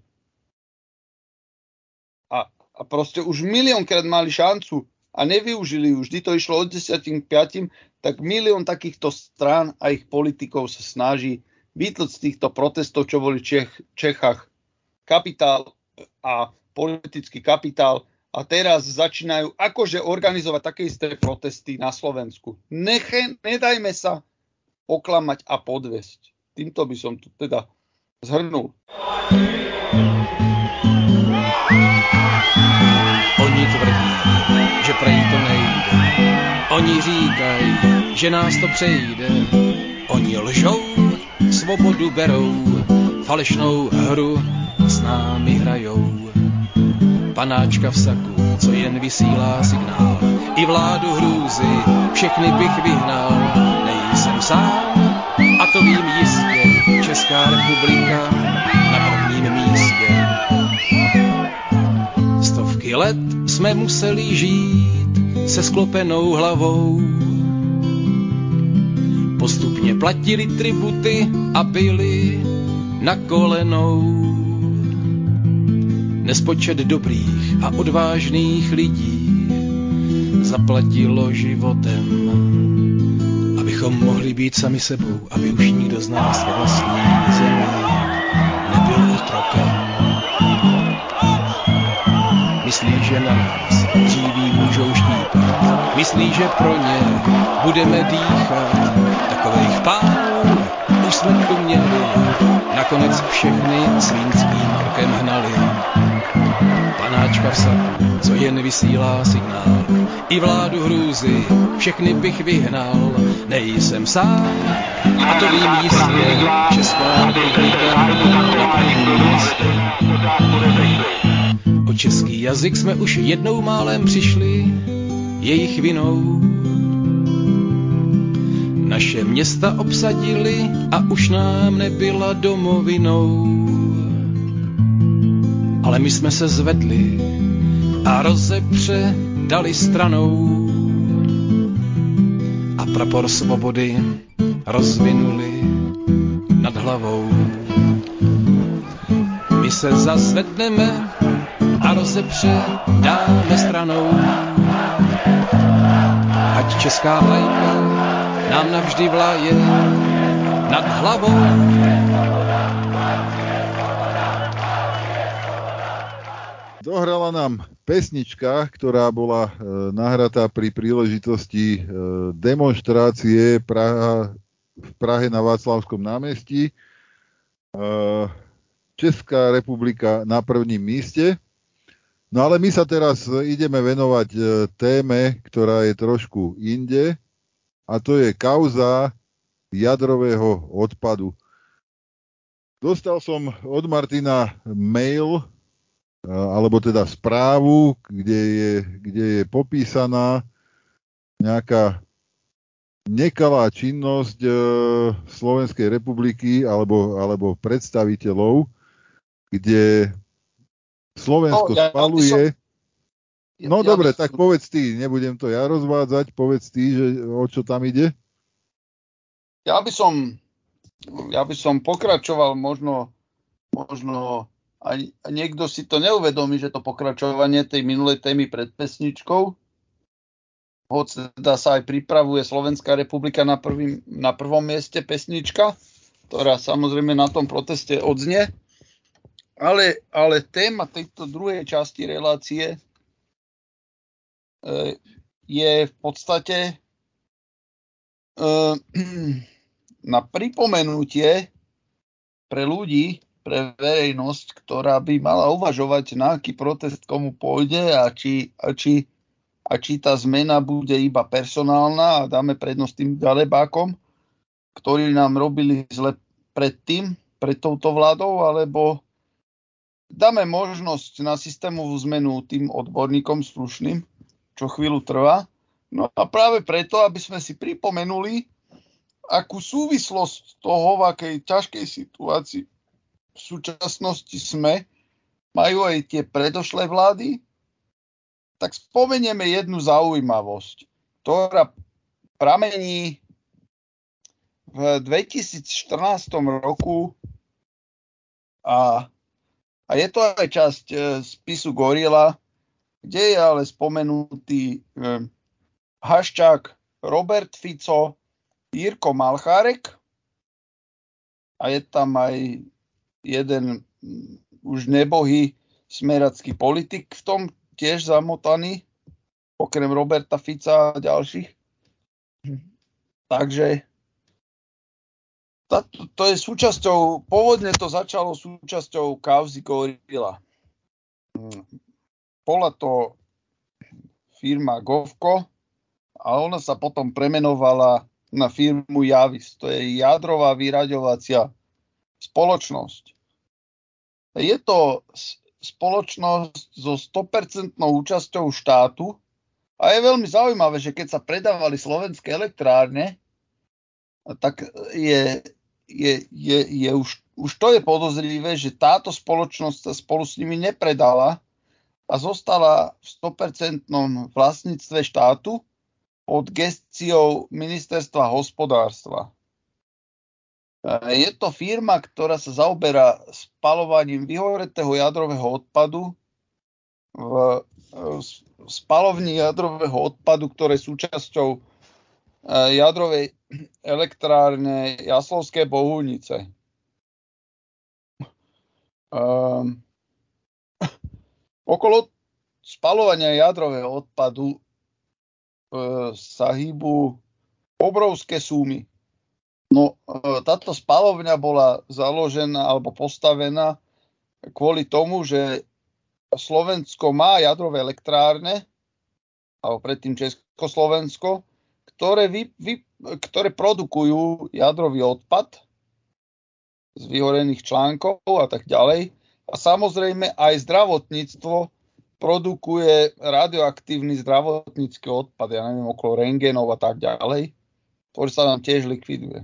a proste už miliónkrát mali šancu a nevyužili ju, vždy to išlo od 10 k 5, tak milión takýchto strán a ich politikov sa snaží vytlcť z týchto protestov, čo boli v Čechách, kapitál a politický kapitál. A teraz začínajú akože organizovať také isté protesty na Slovensku. Nedajme sa oklamať a podviesť. Týmto by som to teda zhrnul. Oni tvrdí, že prej to nejde. Oni říkají, že nás to přejde. Oni lžou, svobodu berou, falešnou hru s námi hrajou. Panáčka v saku, co jen vysílá signál. I vládu hrůzy, všechny bych vyhnal. Nejsem sám, a to vím jistě. Česká republika na prvním místě. Stovky let jsme museli žít se sklopenou hlavou. Postupně platili tributy a byli na kolenou. Nespočet dobrých a odvážných lidí zaplatilo životem, abychom mohli být sami sebou, aby už nikdo z nás ve vlastní zemi nebyl otrokem. Myslí, že na nás dříví můžou štípat, myslí, že pro ně budeme dýchat. Takových pánů už jsme tu měli, nakonec všechny svínským rokem hnali. Panáčka v saku, co jen vysílá signál. I vládu hrůzy, všechny bych vyhnal. Nejsem sám, a to vím jistě. Česká republika na prvním místě. O český jazyk jsme už jednou málem přišli, jejich vinou. Naše města obsadili a už nám nebyla domovinou. Ale my jsme se zvedli a rozepře dali stranou a prapor svobody rozvinuli nad hlavou. My se zazvedneme a rozepře dáme stranou. Ať česká vlajka nám navždy vlaje nad hlavou. Dohrala nám pesnička, ktorá bola nahratá pri príležitosti demonštrácie v Prahe na Václavskom námestí. Česká republika na prvním míste. No ale my sa teraz ideme venovať téme, ktorá je trošku inde, a to je kauza jadrového odpadu. Dostal som od Martina mail, alebo teda správu, kde je popísaná nejaká nekalá činnosť Slovenskej republiky alebo predstaviteľov, kde Slovensko spaluje. No dobre, tak povedz ty, nebudem to ja rozvádzať, povedz ty, že o čo tam ide. Ja by som pokračoval možno a niekto si to neuvedomí, že to pokračovanie tej minulej témy pred pesničkou, hoď teda sa aj pripravuje Slovenská republika na prvom mieste pesnička, ktorá samozrejme na tom proteste odznie, ale téma tejto druhej časti relácie je v podstate na pripomenutie pre ľudí, pre verejnosť, ktorá by mala uvažovať, na aký protest komu pôjde a či tá zmena bude iba personálna a dáme prednosť tým galebákom, ktorí nám robili zle predtým, pred touto vládou, alebo dáme možnosť na systémovú zmenu tým odborníkom slušným, čo chvíľu trvá. No a práve preto, aby sme si pripomenuli, akú súvislosť toho, v akej ťažkej situácii v súčasnosti sme, majú aj tie predošlé vlády, tak spomenieme jednu zaujímavosť, ktorá pramení v 2014 roku a je to aj časť spisu Gorila, kde je ale spomenutý Haščák, Robert Fico, Jirko Malchárek a je tam aj jeden už nebohý smeracký politik v tom tiež zamotaný, okrem Roberta Fica a ďalších. Takže to je súčasťou, pôvodne to začalo súčasťou kauzy Gorila. Bola to firma Govko a ona sa potom premenovala na firmu Javis. To je jadrová vyraďovacia spoločnosť. Je to spoločnosť so 100% účasťou štátu a je veľmi zaujímavé, že keď sa predávali slovenské elektrárne, tak už to je podozrivé, že táto spoločnosť sa spolu s nimi nepredala a zostala v 100% vlastníctve štátu pod gesciou ministerstva hospodárstva. Je to firma, ktorá sa zaoberá spaľovaním vyhoretého jadrového odpadu v spaľovni jadrového odpadu, ktoré sú súčasťou jadrovej elektrárne Jaslovské Bohunice. Okolo spaľovania jadrového odpadu sa hýbu obrovské sumy. No, táto spaľovňa bola založená alebo postavená kvôli tomu, že Slovensko má jadrové elektrárne, alebo predtým Československo, ktoré produkujú jadrový odpad z vyhorených článkov a tak ďalej. A samozrejme aj zdravotníctvo produkuje radioaktívny zdravotnícky odpad, ja neviem, okolo rentgenov a tak ďalej, ktorý sa nám tiež likviduje.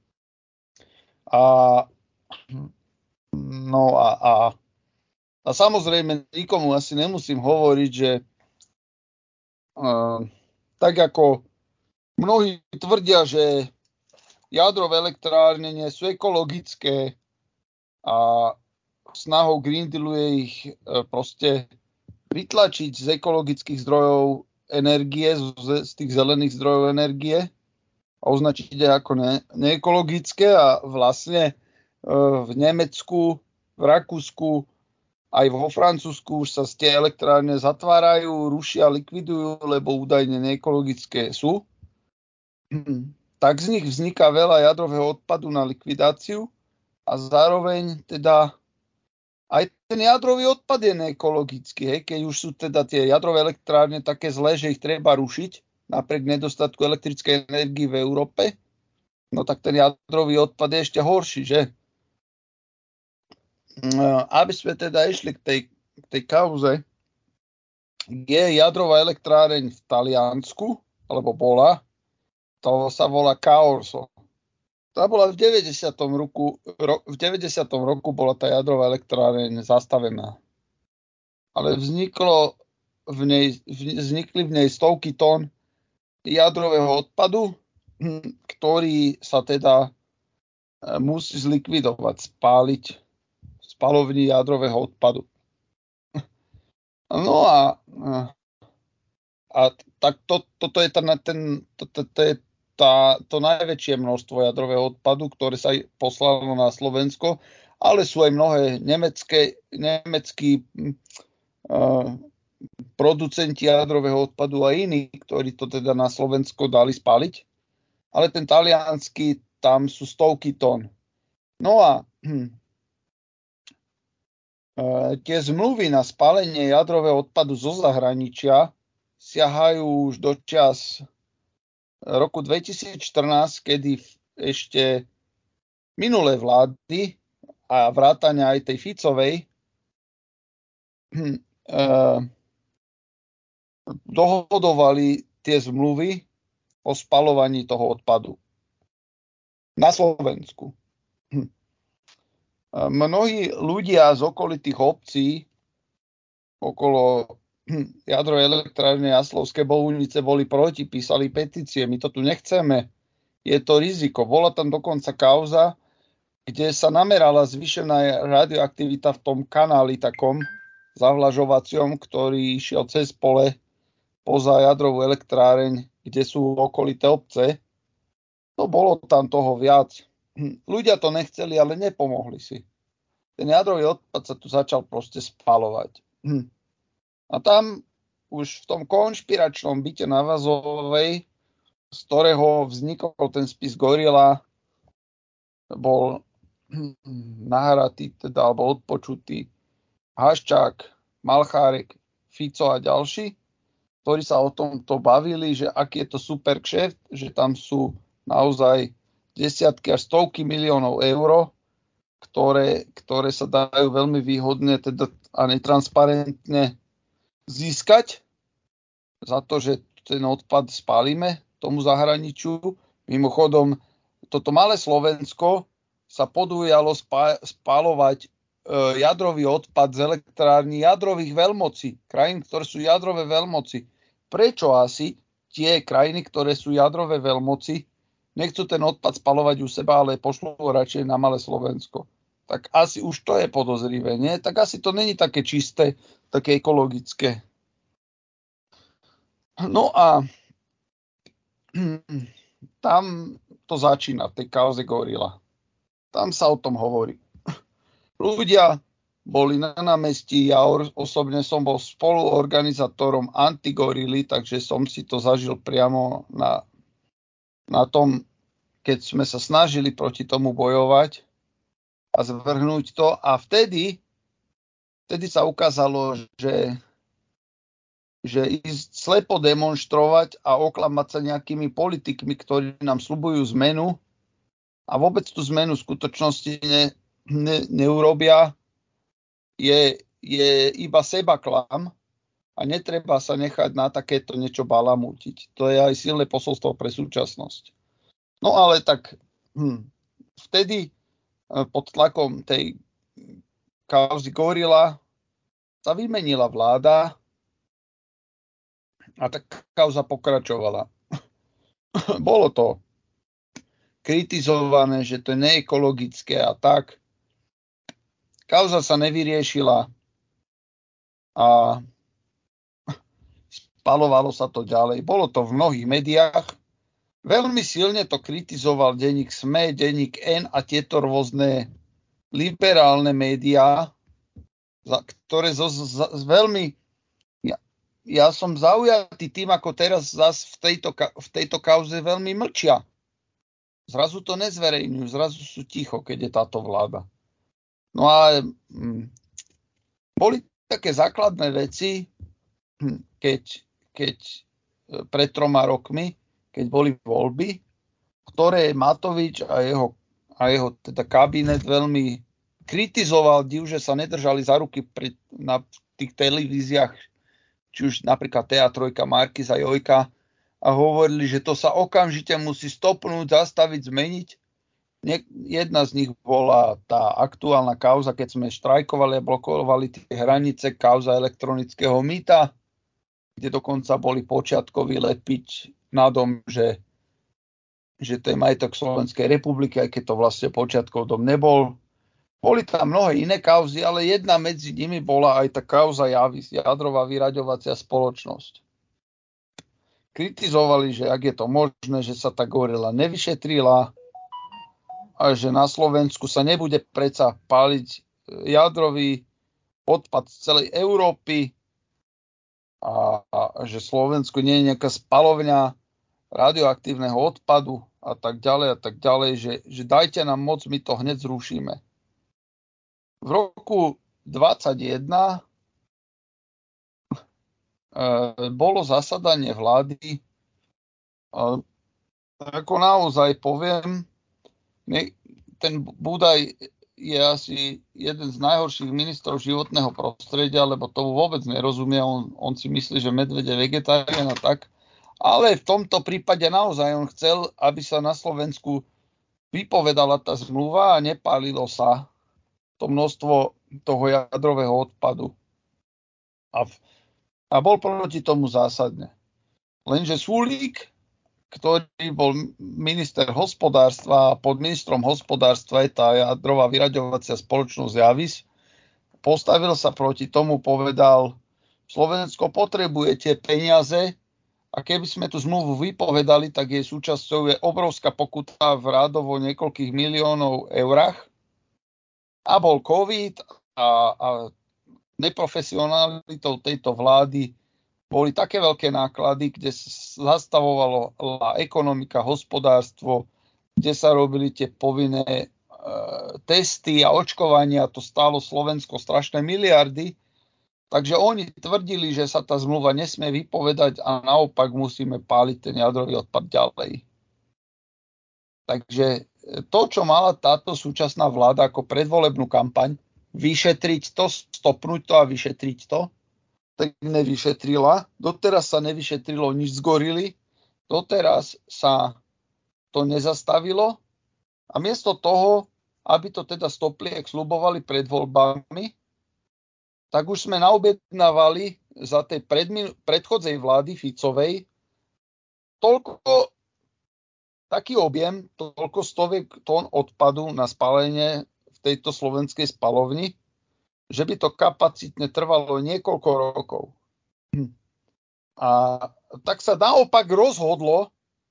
A samozrejme nikomu asi nemusím hovoriť, že tak ako mnohí tvrdia, že jadrové elektrárne nie sú ekologické a snahou Green Dealu je ich proste vytlačiť z ekologických zdrojov energie, z tých zelených zdrojov energie a označiť ich ako neekologické a vlastne v Nemecku, v Rakúsku aj vo Francúzsku už sa tie elektrárne zatvárajú, rušia, likvidujú, lebo údajne neekologické sú. Tak z nich vzniká veľa jadrového odpadu na likvidáciu a zároveň teda aj ten jadrový odpad je neekologický, keď už sú teda tie jadrové elektrárne také zlé, že ich treba rušiť napriek nedostatku elektrickej energie v Európe, no tak ten jadrový odpad je ešte horší, že? Aby sme teda išli k tej kauze, je jadrová elektráreň v Taliansku, alebo bola, to sa volá Caorso. Tá bola v 90. roku bola tá jadrová elektráreň zastavená. Ale vznikli v nej stovky tón jadrového odpadu, ktorý sa teda musí zlikvidovať, spáliť v spalovni jadrového odpadu. No a tak toto je to najväčšie množstvo jadrového odpadu, ktoré sa poslalo na Slovensko, ale sú aj mnohé nemeckí producenti jadrového odpadu a iní, ktorí to teda na Slovensko dali spáliť. Ale ten taliansky, tam sú stovky tón. No a tie zmluvy na spálenie jadrového odpadu zo zahraničia siahajú už do čas roku 2014, kedy ešte minulé vlády a vrátane aj tej Ficovej dohodovali tie zmluvy o spaľovaní toho odpadu na Slovensku. Mnohí ľudia z okolitých obcí okolo jadrovej elektrárne Jaslovské Bohunice boli proti, písali petície, my to tu nechceme, je to riziko. Bola tam dokonca kauza, kde sa namerala zvýšená radioaktivita v tom kanáli takom zavlažovacom, ktorý išiel cez pole poza jadrovú elektráreň, kde sú okolité obce. No bolo tam toho viac. Ľudia to nechceli, ale nepomohli si. Ten jadrový odpad sa tu začal proste spaľovať. A tam už v tom konšpiračnom byte na Vazovej, z ktorého vznikol ten spis Gorila, bol nahratý, teda, alebo odpočutý Haščák, Malchárek, Fico a ďalší, ktorí sa o tomto bavili, že aký je to super kšeft, že tam sú naozaj desiatky až stovky miliónov eur, ktoré sa dajú veľmi výhodne teda a netransparentne získať za to, že ten odpad spálime tomu zahraničiu. Mimochodom, toto malé Slovensko sa podujalo spáľovať jadrový odpad z elektrární jadrových veľmocí, krajín, ktoré sú jadrové veľmoci. Prečo asi tie krajiny, ktoré sú jadrové veľmoci, nechcú ten odpad spaľovať u seba, ale pošlú radšej na malé Slovensko? Tak asi už to je podozrivé, nie? Tak asi to není také čisté, také ekologické. No a tam to začína, v tej kauze Gorila. Tam sa o tom hovorí. Ľudia boli na námestí, ja osobne som bol spoluorganizátorom Antigorily, takže som si to zažil priamo na tom, keď sme sa snažili proti tomu bojovať a zvrhnúť to. A vtedy sa ukázalo, že ísť slepo demonštrovať a oklamať sa nejakými politikmi, ktorí nám sľubujú zmenu a vôbec tú zmenu v skutočnosti neurobia, je iba sebaklam a netreba sa nechať na takéto niečo balamútiť. To je aj silné posolstvo pre súčasnosť. No ale tak vtedy pod tlakom tej kauzy Gorila sa vymenila vláda a tá kauza pokračovala. Bolo to kritizované, že to je neekologické a tak. Kauza sa nevyriešila a spaľovalo sa to ďalej. Bolo to v mnohých médiách. Veľmi silne to kritizoval denník SME, denník N a tieto rôzne liberálne médiá, ktoré veľmi... Ja som zaujatý tým, ako teraz zas v tejto kauze veľmi mlčia. Zrazu to nezverejňujú, zrazu sú ticho, keď je táto vláda. No a boli také základné veci, keď pred 3 rokmi, keď boli voľby, ktoré Matovič a jeho teda kabinet veľmi kritizoval, že sa nedržali za ruky na tých televíziách, či už napríklad TA3, Markiza, Jojka, a hovorili, že to sa okamžite musí stopnúť, zastaviť, zmeniť. Jedna z nich bola tá aktuálna kauza, keď sme štrajkovali a blokovali tie hranice, kauza elektronického mýta, kde dokonca boli počiatkoví lepiť na dom, že to je majetok Slovenskej republiky, aj keď to vlastne počiatkov dom nebol. Boli tam mnohé iné kauzy, ale jedna medzi nimi bola aj tá kauza Javis, jadrová vyraďovacia spoločnosť. Kritizovali, že ak je to možné, že sa tá gorila nevyšetrila, a že na Slovensku sa nebude predsa páliť jadrový odpad z celej Európy a že Slovensku nie je nejaká spalovňa radioaktívneho odpadu a tak ďalej, že dajte nám moc, my to hneď zrušíme. V roku 2021 bolo zasadanie vlády, ako naozaj poviem, ten Budaj je asi jeden z najhorších ministrov životného prostredia, lebo tomu vôbec nerozumie. On si myslí, že medveď je vegetarián a tak. Ale v tomto prípade naozaj on chcel, aby sa na Slovensku vypovedala tá zmluva a nepálilo sa to množstvo toho jadrového odpadu. A bol proti tomu zásadne. Lenže Sulík, ktorý bol minister hospodárstva a pod ministrom hospodárstva je tá jadrová vyraďovacia spoločnosť Javis, postavil sa proti tomu, povedal, Slovensko potrebujete peniaze a keby sme tú zmluvu vypovedali, tak jej súčasťou je obrovská pokuta v rádovo niekoľkých miliónov eurách. A bol COVID a neprofesionalitou tejto vlády boli také veľké náklady, kde zastavovala ekonomika, hospodárstvo, kde sa robili tie povinné testy a očkovania, to stálo Slovensko strašné miliardy. Takže oni tvrdili, že sa tá zmluva nesmie vypovedať a naopak musíme páliť ten jadrový odpad ďalej. Takže to, čo mala táto súčasná vláda ako predvolebnú kampaň, vyšetriť to, stopnúť to a vyšetriť to, tak nevyšetrila. Doteraz sa nevyšetrilo nič z gorily, doteraz sa to nezastavilo a miesto toho, aby to teda stopli, ak sľubovali pred voľbami, tak už sme naobjednávali za tej predchodzej vlády Ficovej taký objem, toľko stoviek tón odpadu na spálenie v tejto slovenskej spalovni, že by to kapacitne trvalo niekoľko rokov. A tak sa naopak rozhodlo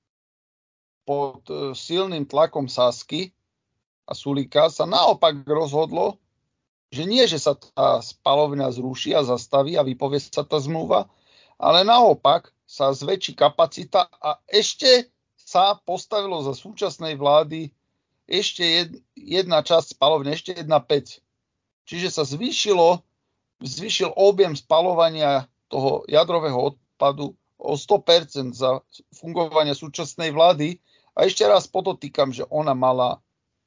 pod silným tlakom Sasky a Sulíka sa naopak rozhodlo, že nie, že sa tá spalovňa zruší a zastaví a vypovie sa tá zmluva, ale naopak sa zväčší kapacita a ešte sa postavilo za súčasnej vlády ešte jedna časť spalovne, ešte jedna päť. Čiže sa zvýšil objem spalovania toho jadrového odpadu o 100% za fungovanie súčasnej vlády. A ešte raz podotýkam, že ona mala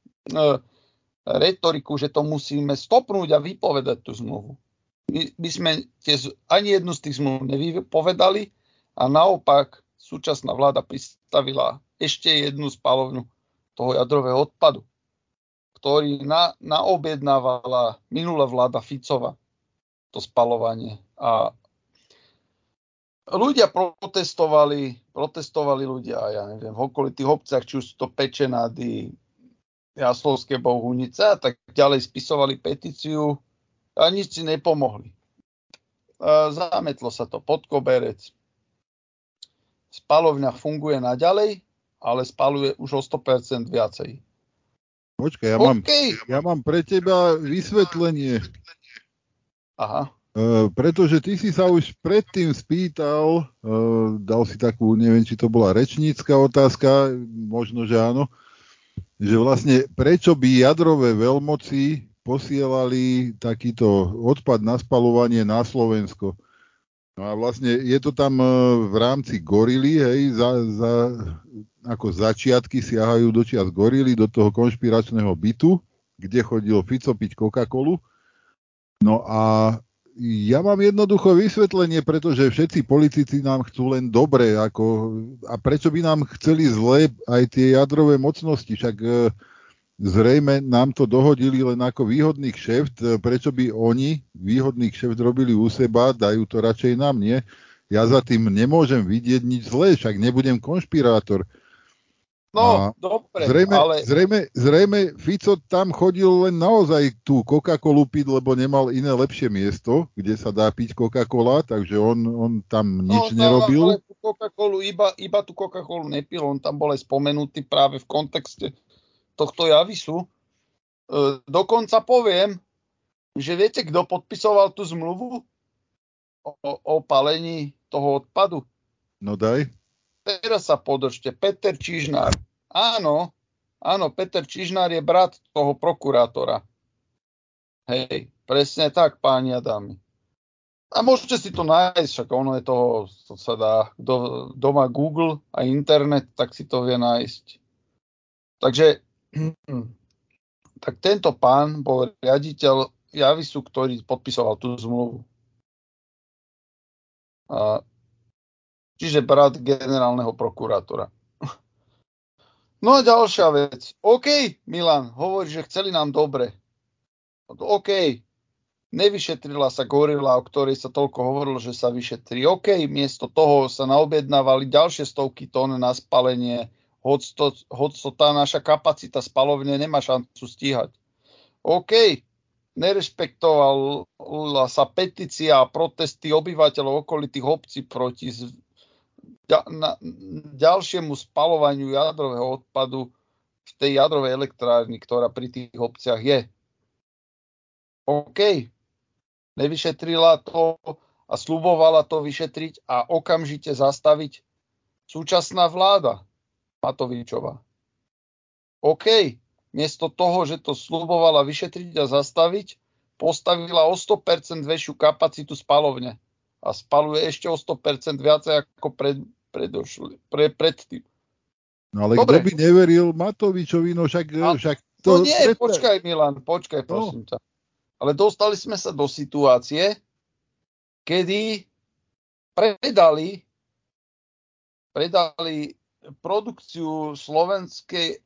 retoriku, že to musíme stopnúť a vypovedať tú zmluvu. My sme ani jednu z tých zmluv nevypovedali a naopak súčasná vláda pristavila ešte jednu spalovňu toho jadrového odpadu, ktorý naobjednávala minulá vláda Ficova, to spalovanie. A ľudia protestovali ľudia, ja neviem, v okolitých obciach, či už to Pečenády, Jaslovské Bohunice a tak ďalej, spisovali petíciu a nič si nepomohli. Zametlo sa to pod koberec. Spalovňa funguje naďalej, ale spaluje už o 100% viacej. Počkaj, ja mám pre teba vysvetlenie. Aha. Pretože ty si sa už predtým spýtal, dal si takú, neviem, či to bola rečnícka otázka, možno, že áno, že vlastne prečo by jadrové veľmoci posielali takýto odpad na spaľovanie na Slovensko. No a vlastne je to tam v rámci gorily, hej, ako začiatky siahajú do čias gorily, do toho konšpiračného bytu, kde chodil Fico piť Coca-Colu. No a ja mám jednoducho vysvetlenie, pretože všetci politici nám chcú len dobre, a prečo by nám chceli zle aj tie jadrové mocnosti, však zrejme nám to dohodili len ako výhodný kšeft. Prečo by oni výhodný kšeft robili u seba, dajú to radšej nám, nie? Ja za tým nemôžem vidieť nič zlé, však nebudem konšpirátor. No, dobre, zrejme Fico tam chodil len naozaj tú Coca-Colu piť, lebo nemal iné lepšie miesto, kde sa dá piť Coca-Cola, takže on tam nič nerobil. Ale tú Coca-Colu, iba tú Coca-Colu nepil, on tam bol aj spomenutý práve v kontexte tohto javisu. Dokonca poviem, že viete, kto podpisoval tú zmluvu o palení toho odpadu? No daj. Teraz sa podržte. Peter Čižnár. Áno, Peter Čižnár je brat toho prokurátora. Hej, presne tak, páni a dámy. A môžete si to nájsť, však ono je toho, to sa dá, kto má Google a internet, tak si to vie nájsť. Takže, tak tento pán bol riaditeľ Javisu, ktorý podpisoval tú zmluvu. Čiže brat generálneho prokurátora. No a ďalšia vec. OK, Milan, hovorí, že chceli nám dobre. OK, nevyšetrila sa gorila, o ktorej sa toľko hovorilo, že sa vyšetrí. OK, miesto toho sa naobjednávali ďalšie stovky tón na spalenie, hoď to tá naša kapacita spalovne nemá šancu stíhať. OK, nerešpektovala sa petícia a protesty obyvateľov okolitých obcí proti ďalšiemu spalovaniu jadrového odpadu v tej jadrovej elektrárni, ktorá pri tých obciach je. OK. Nevyšetrila to a sľubovala to vyšetriť a okamžite zastaviť súčasná vláda Matovičová. OK. Miesto toho, že to sľubovala vyšetriť a zastaviť, postavila o 100% väčšiu kapacitu spalovne a spaluje ešte o 100% viacej ako predtým. No ale dobre. Kto by neveril Matovičovi, no však to... No nie, počkaj Milan, prosím ťa. Ale dostali sme sa do situácie, kedy predali produkciu slovenskej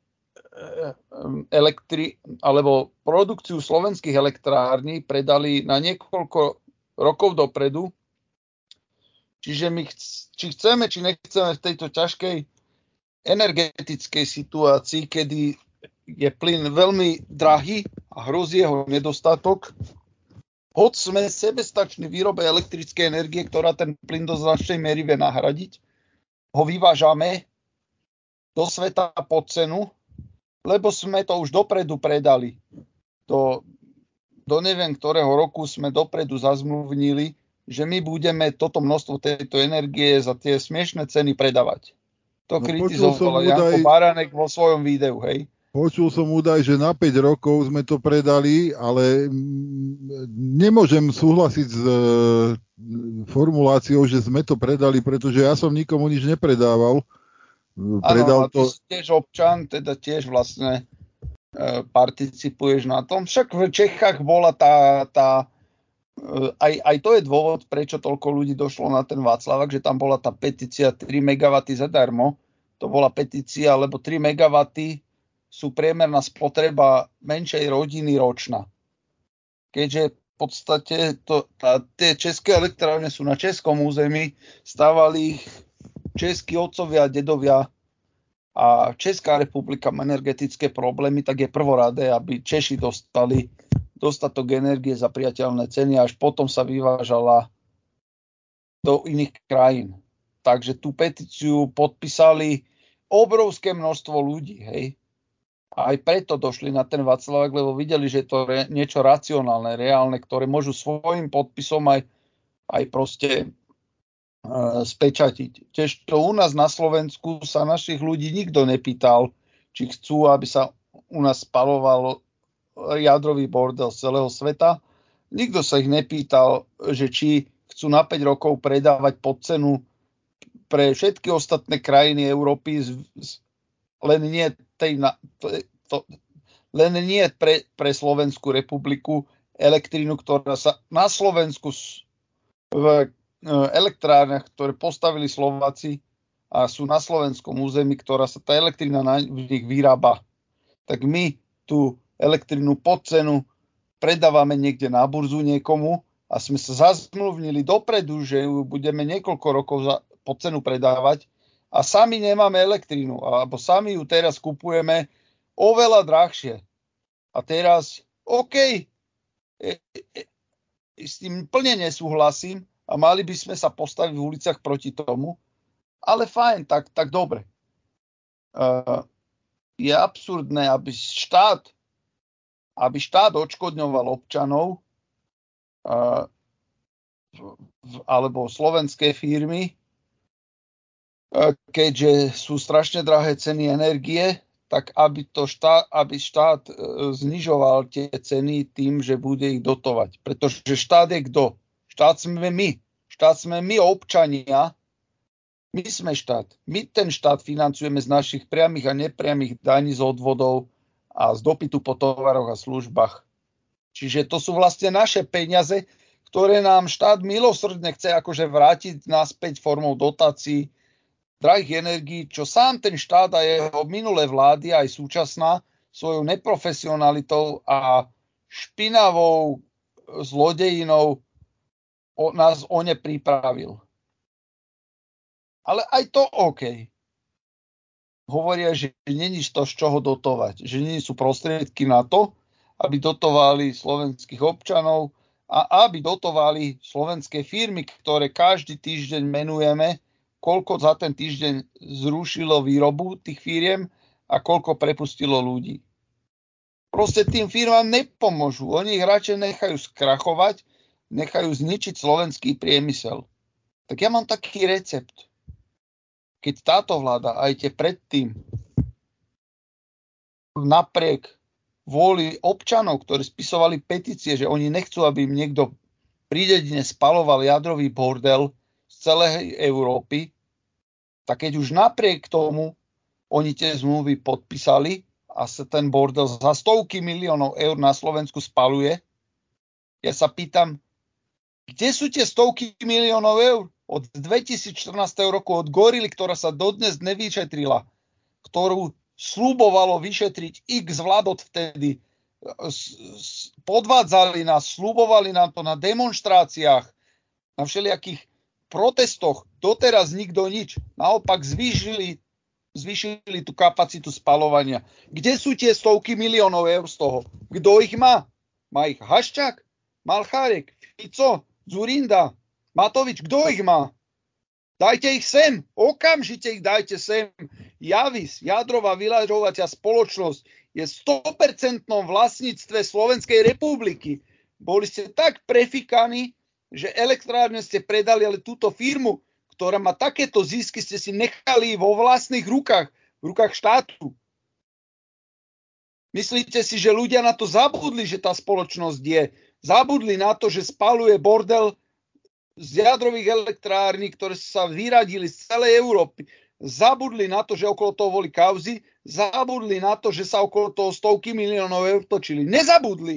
alebo produkciu slovenských elektrární predali na niekoľko rokov dopredu. Čiže my či chceme, či nechceme v tejto ťažkej energetickej situácii, kedy je plyn veľmi drahý a hrozí jeho nedostatok, hoď sme sebestační výrobe elektrickej energie, ktorá ten plyn do značnej miery vie nahradiť, ho vyvážame do sveta pod cenu, lebo sme to už dopredu predali. Do neviem ktorého roku sme dopredu zazmluvnili, že my budeme toto množstvo tejto energie za tie smiešné ceny predávať. To kritizoval Janko Baranek vo svojom videu, hej? Počul som údaj, že na 5 rokov sme to predali, ale nemôžem súhlasiť s formuláciou, že sme to predali, pretože ja som nikomu nič nepredával. Áno, ty si tiež občan, teda tiež vlastne participuješ na tom. Však v Čechách bola aj to je dôvod, prečo toľko ľudí došlo na ten Václavák, že tam bola tá petícia 3 MW zadarmo. To bola petícia, lebo 3 MW sú priemerná spotreba menšej rodiny ročná. Keďže v podstate tie české elektrárne sú na českom území, stávali ich českí otcovia a dedovia a Česká republika má energetické problémy, tak je prvoradé, aby Češi dostali dostatok energie za priateľné ceny a až potom sa vyvážala do iných krajín. Takže tú petíciu podpísali obrovské množstvo ľudí, hej. A aj preto došli na ten Václavák, lebo videli, že to je niečo racionálne, reálne, ktoré môžu svojím podpisom aj proste spečatiť. Tiež to u nás na Slovensku sa našich ľudí nikto nepýtal, či chcú, aby sa u nás spalovalo jadrový bordel z celého sveta. Nikto sa ich nepýtal, že či chcú na 5 rokov predávať pod cenu pre všetky ostatné krajiny Európy, len nie pre Slovenskú republiku elektrínu, ktorá sa na Slovensku v elektrárniach, ktoré postavili Slováci a sú na slovenskom území, ktorá sa tá elektrína v nich vyrába. Tak my tú elektrinu pod cenu, predávame niekde na burzu niekomu a sme sa zazmluvnili dopredu, že ju budeme niekoľko rokov pod cenu predávať a sami nemáme elektrínu, alebo sami ju teraz kupujeme oveľa drahšie. A teraz, OK, s tým plne nesúhlasím a mali by sme sa postaviť v uliciach proti tomu, ale fajn, tak dobre. Je absurdné, aby štát odškodňoval občanov alebo slovenské firmy, keďže sú strašne drahé ceny energie, tak aby štát znižoval tie ceny tým, že bude ich dotovať. Pretože štát je kto? Štát sme my. Štát sme my, občania. My sme štát. My ten štát financujeme z našich priamych a nepriamých daní, z odvodov a z dopytu po tovaroch a službách. Čiže to sú vlastne naše peniaze, ktoré nám štát milosrdne chce akože vrátiť naspäť formou dotácií, drahých energií, čo sám ten štát a jeho minulé vlády, aj súčasná, svojou neprofesionalitou a špinavou zlodejinou nás o ne pripravil. Ale aj to OK. Hovoria, že není to z čoho dotovať, že nie sú prostriedky na to, aby dotovali slovenských občanov a aby dotovali slovenské firmy, ktoré každý týždeň menujeme, koľko za ten týždeň zrušilo výrobu tých firiem a koľko prepustilo ľudí. Proste tým firmám nepomôžu. Oni ich radšej nechajú skrachovať, nechajú zničiť slovenský priemysel. Tak ja mám taký recept. Keď táto vláda aj tie predtým napriek vôli občanov, ktorí spisovali petície, že oni nechcú, aby im niekto pri dedine spaloval jadrový bordel z celej Európy, tak keď už napriek tomu oni tie zmluvy podpísali a sa ten bordel za stovky miliónov eur na Slovensku spaluje, ja sa pýtam, kde sú tie stovky miliónov eur od 2014 roku, od Gorily, ktorá sa dodnes nevyšetrila, ktorú sľubovalo vyšetriť x vlád odvtedy, podvádzali nás, sľubovali nám to na demonštráciách, na všelijakých protestoch, doteraz nikto nič. Naopak zvýšili tú kapacitu spalovania. Kde sú tie stovky miliónov eur z toho? Kto ich má? Má ich Haščák? Malchárek? Fico? Dzurinda? Matovič? Kto ich má? Dajte ich sem. Okamžite ich dajte sem. Javis, jadrová vyraďovacia spoločnosť, je v 100% vlastníctve Slovenskej republiky. Boli ste tak prefikaní, že elektrárne ste predali, ale túto firmu, ktorá má takéto zisky, ste si nechali vo vlastných rukách, v rukách štátu. Myslíte si, že ľudia na to zabudli, že tá spoločnosť je? Zabudli na to, že spaluje bordel z jadrových elektrární, ktoré sa vyradili z celej Európy. Zabudli na to, že okolo toho boli kauzy. Zabudli na to, že sa okolo toho stovky miliónov eur točili. Nezabudli.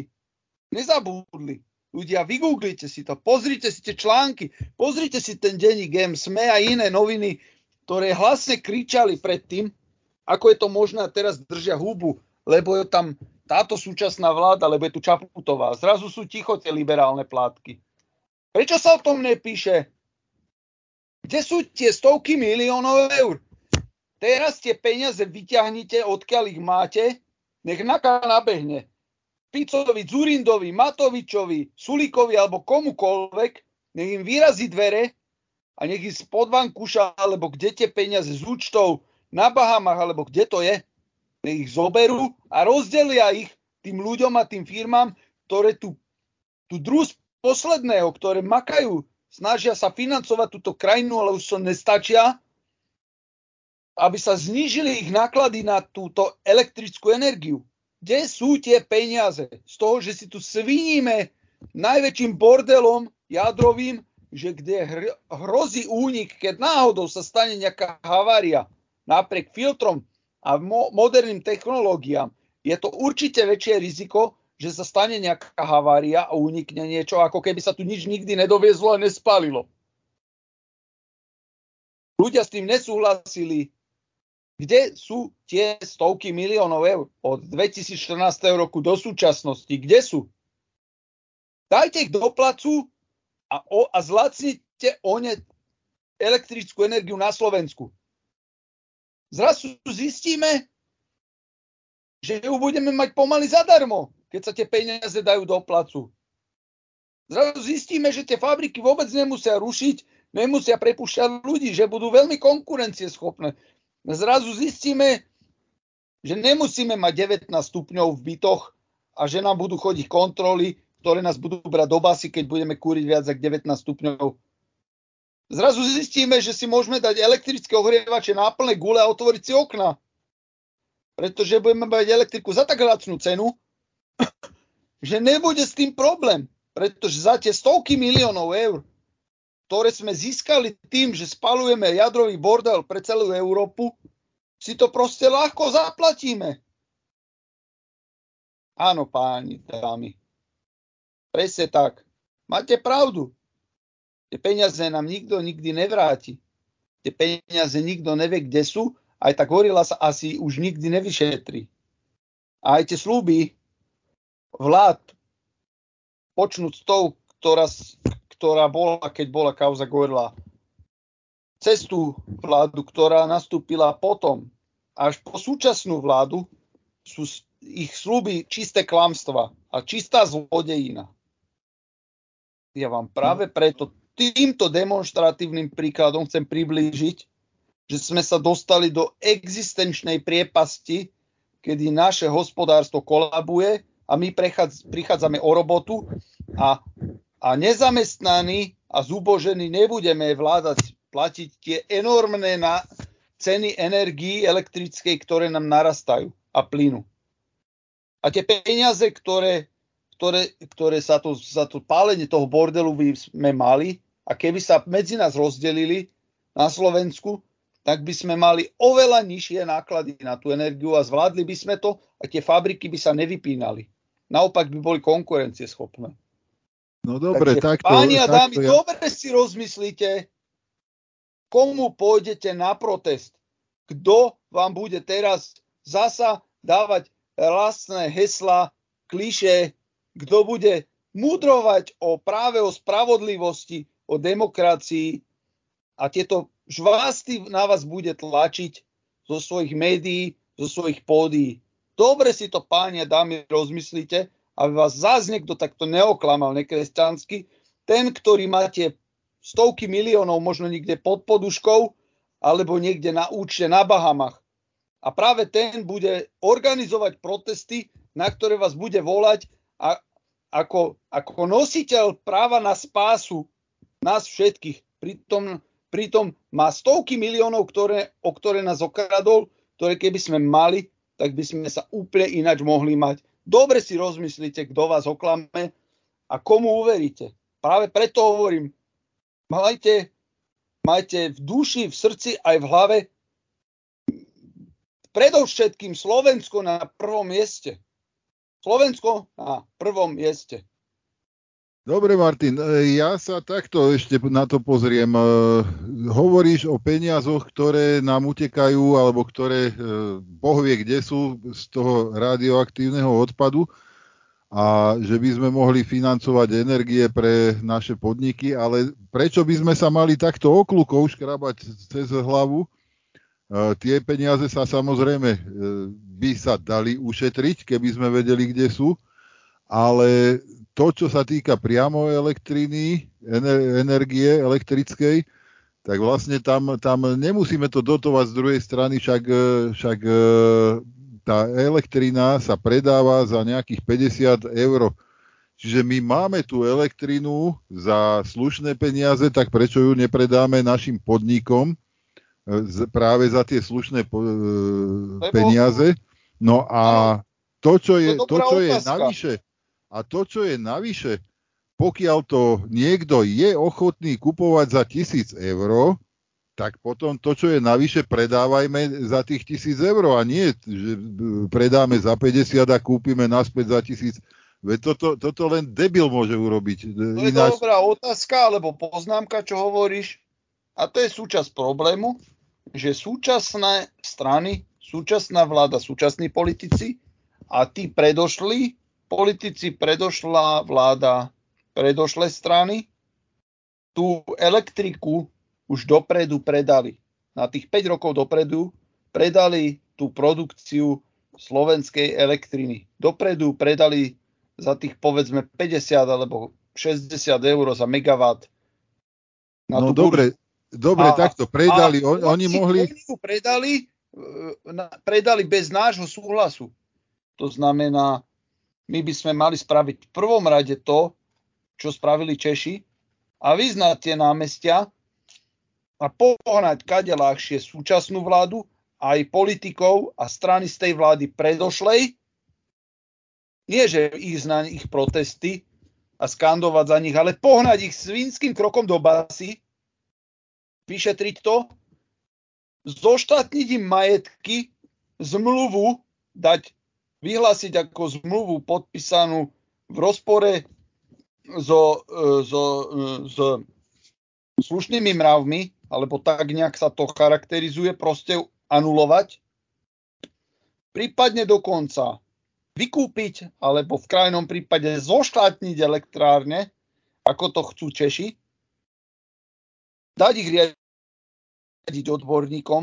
Ľudia, vygooglite si to, pozrite si tie články, pozrite si ten denník G, SME a iné noviny, ktoré hlasne kričali predtým, ako je to možné, a teraz držia hubu, lebo je tam táto súčasná vláda, lebo je tu Čaputová. Zrazu sú ticho tie liberálne plátky. Prečo sa o tom nepíše? Kde sú tie stovky miliónov eur? Teraz tie peniaze vyťahnite, odkiaľ ich máte, nech nabehne. Ficovi, Dzurindovi, Matovičovi, Sulíkovi alebo komukoľvek, nech im vyrazí dvere a nech ich spod vankúša, alebo kde tie peniaze z účtov na Bahamách, alebo kde to je, nech ich zoberú a rozdelia ich tým ľuďom a tým firmám, ktoré tú drus posledného, ktoré makajú, snažia sa financovať túto krajinu, ale už to nestačia, aby sa znížili ich náklady na túto elektrickú energiu. Kde sú tie peniaze? Z toho, že si tu sviníme najväčším bordelom jadrovým, že kde hrozí únik, keď náhodou sa stane nejaká havária napriek filtrom a moderným technológiám, je to určite väčšie riziko, že sa stane nejaká havária a unikne niečo, ako keby sa tu nič nikdy nedoviezlo a nespálilo. Ľudia s tým nesúhlasili. Kde sú tie stovky miliónov eur od 2014 roku do súčasnosti? Kde sú? Dajte ich do placu a zlacnite elektrickú energiu na Slovensku. Zrazu zistíme, že ju budeme mať pomaly zadarmo, keď sa tie peniaze dajú do placu. Zrazu zistíme, že tie fabriky vôbec nemusia rušiť, nemusia prepúšťať ľudí, že budú veľmi konkurencieschopné. Zrazu zistíme, že nemusíme mať 19 stupňov v bytoch a že nám budú chodiť kontroly, ktoré nás budú brať do basy, keď budeme kúriť viac ako 19 stupňov. Zrazu zistíme, že si môžeme dať elektrické ohrievače na plné gule a otvoriť si okna. Pretože budeme mať elektriku za tak lacnú cenu, že nebude s tým problém. Pretože za tie stovky miliónov eur, ktoré sme získali tým, že spalujeme jadrový bordel pre celú Európu, si to proste ľahko zaplatíme. Áno, páni, dámy. Presne tak. Máte pravdu. Tie peniaze nám nikto nikdy nevráti. Tie peniaze nikto nevie, kde sú, aj tá gorila sa asi už nikdy nevyšetrí. A aj tie sľuby vlád, počnúť s tou, ktorá bola, keď bola kauza gorila, cez tú vládu, ktorá nastúpila potom, až po súčasnú vládu, sú ich sľuby čisté klamstva a čistá zlodejina. Ja vám práve preto týmto demonštratívnym príkladom chcem priblížiť, že sme sa dostali do existenčnej priepasti, kedy naše hospodárstvo kolabuje a my prichádzame o robotu a nezamestnaní a zubožení nebudeme vládať platiť tie enormné ceny energií elektrickej, ktoré nám narastajú a plynu. A tie peniaze, ktoré za to pálenie toho bordelu by sme mali, a keby sa medzi nás rozdelili na Slovensku, tak by sme mali oveľa nižšie náklady na tú energiu a zvládli by sme to a tie fabriky by sa nevypínali. Naopak by boli konkurencieschopné. No dobre, takto. Páni a dámy, dobre si rozmyslíte, komu pôjdete na protest. Kto vám bude teraz zasa dávať vlastné heslá, klišé, kto bude mudrovať práve o spravodlivosti, o demokracii a tieto žvásty na vás bude tlačiť zo svojich médií, zo svojich pódií. Dobre si to, páni a dámy, rozmyslíte, aby vás zás niekto takto neoklamal nekresťansky. Ten, ktorý máte stovky miliónov možno niekde pod poduškou alebo niekde na účte na Bahamach. A práve ten bude organizovať protesty, na ktoré vás bude volať a ako nositeľ práva na spásu nás všetkých. Pritom má stovky miliónov, o ktoré nás okradol, ktoré keby sme mali, tak by sme sa úplne ináč mohli mať. Dobre si rozmyslíte, kto vás oklame a komu uveríte. Práve preto hovorím, majte v duši, v srdci aj v hlave predovšetkým Slovensko na prvom mieste. Slovensko na prvom mieste. Dobre, Martin, ja sa takto ešte na to pozriem. Hovoríš o peniazoch, ktoré nám utekajú, alebo ktoré Boh vie, kde sú z toho radioaktívneho odpadu a že by sme mohli financovať energie pre naše podniky, ale prečo by sme sa mali takto okľukou škrabať cez hlavu? Tie peniaze sa samozrejme by sa dali ušetriť, keby sme vedeli, kde sú, ale to, čo sa týka priamo elektriny, energie elektrickej, tak vlastne tam nemusíme to dotovať z druhej strany, však tá elektrina sa predáva za nejakých 50 €. Čiže my máme tú elektrinu za slušné peniaze, tak prečo ju nepredáme našim podnikom práve za tie slušné peniaze? No a to, čo je navyše, a to, čo je navyše, pokiaľ to niekto je ochotný kupovať za 1000 €, tak potom to, čo je navyše, predávajme za tých 1000 €, a nie, že predáme za 50 a kúpime naspäť za 1000. Veď toto len debil môže urobiť. To je dobrá otázka, alebo poznámka, čo hovoríš. A to je súčasť problému. že súčasné strany, súčasná vláda, súčasní politici a tí predošli politici, predošlá vláda, predošlé strany tú elektriku už dopredu predali. Na tých 5 rokov dopredu predali tú produkciu slovenskej elektriny. Dopredu predali za tých povedzme 50 alebo 60 eur za megawatt. No dobre, takto predali. Oni mohli... Oni ju predali bez nášho súhlasu. To znamená, my by sme mali spraviť v prvom rade to, čo spravili Češi, a vyznať tie námestia a pohnať kade ľahšie súčasnú vládu, aj politikov a strany z tej vlády predošlej. Nie, že ich protesty a skandovať za nich, ale pohnať ich svinským krokom do basy, vyšetriť to, zoštátniť im majetky, zmluvu vyhlásiť ako zmluvu podpísanú v rozpore so slušnými mravmi, alebo tak nejak sa to charakterizuje, proste anulovať, prípadne dokonca vykúpiť, alebo v krajnom prípade zoštátniť elektrárne, ako to chcú Češi, dať ich riadiť odborníkom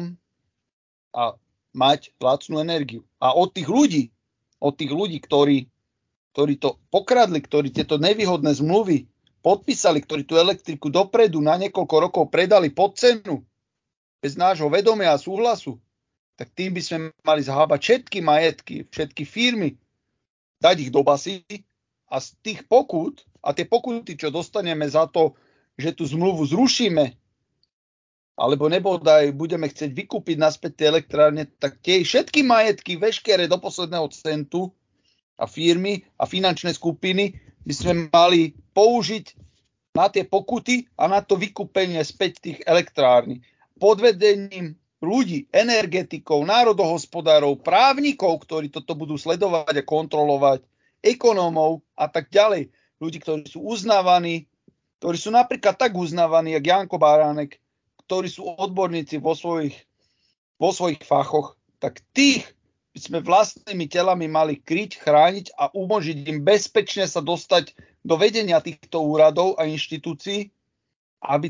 a mať lacnú energiu. A od tých ľudí, ktorí to pokradli, ktorí tieto nevýhodné zmluvy podpísali, ktorí tú elektriku dopredu na niekoľko rokov predali pod cenu, bez nášho vedomia a súhlasu, tak tým by sme mali zhábať všetky majetky, všetky firmy, dať ich do basy a z tých pokút, a tie pokuty, čo dostaneme za to, že tú zmluvu zrušíme, alebo nebodaj budeme chcieť vykúpiť naspäť tie elektrárne, tak tie všetky majetky, veškeré do posledného centu a firmy a finančné skupiny by sme mali použiť na tie pokuty a na to vykúpenie späť tých elektrární. Pod vedením ľudí, energetikov, národohospodárov, právnikov, ktorí toto budú sledovať a kontrolovať, ekonómov a tak ďalej. Ľudí, ktorí sú uznávaní, ktorí sú napríklad tak uznávaní, jak Janko Baránek, ktorí sú odborníci vo svojich fachoch, tak tých by sme vlastnými telami mali kryť, chrániť a umožniť im bezpečne sa dostať do vedenia týchto úradov a inštitúcií, aby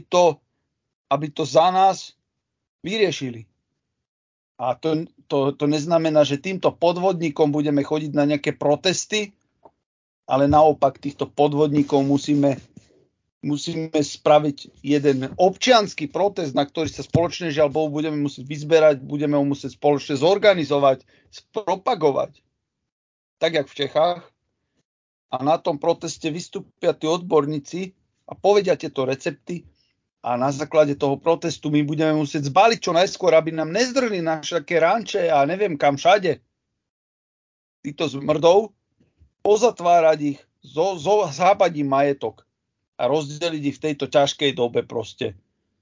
to za nás vyriešili. A to neznamená, že týmto podvodníkom budeme chodiť na nejaké protesty, ale naopak týchto podvodníkov musíme spraviť jeden občiansky protest, na ktorý sa spoločne, žiaľ Bohu, budeme musieť vyzberať, budeme ho musieť spoločne zorganizovať, spropagovať. Tak, jak v Čechách. A na tom proteste vystúpia tí odborníci a povedia tieto recepty a na základe toho protestu my budeme musieť zbaliť čo najskôr, aby nám nezdrhli naše také ranče a neviem kam všade. Týchto zmrdov, pozatvárať ich, zhábať im majetok a rozdeliť ich v tejto ťažkej dobe proste.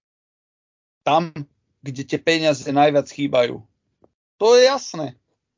Tam, kde tie peniaze najviac chýbajú. To je jasné.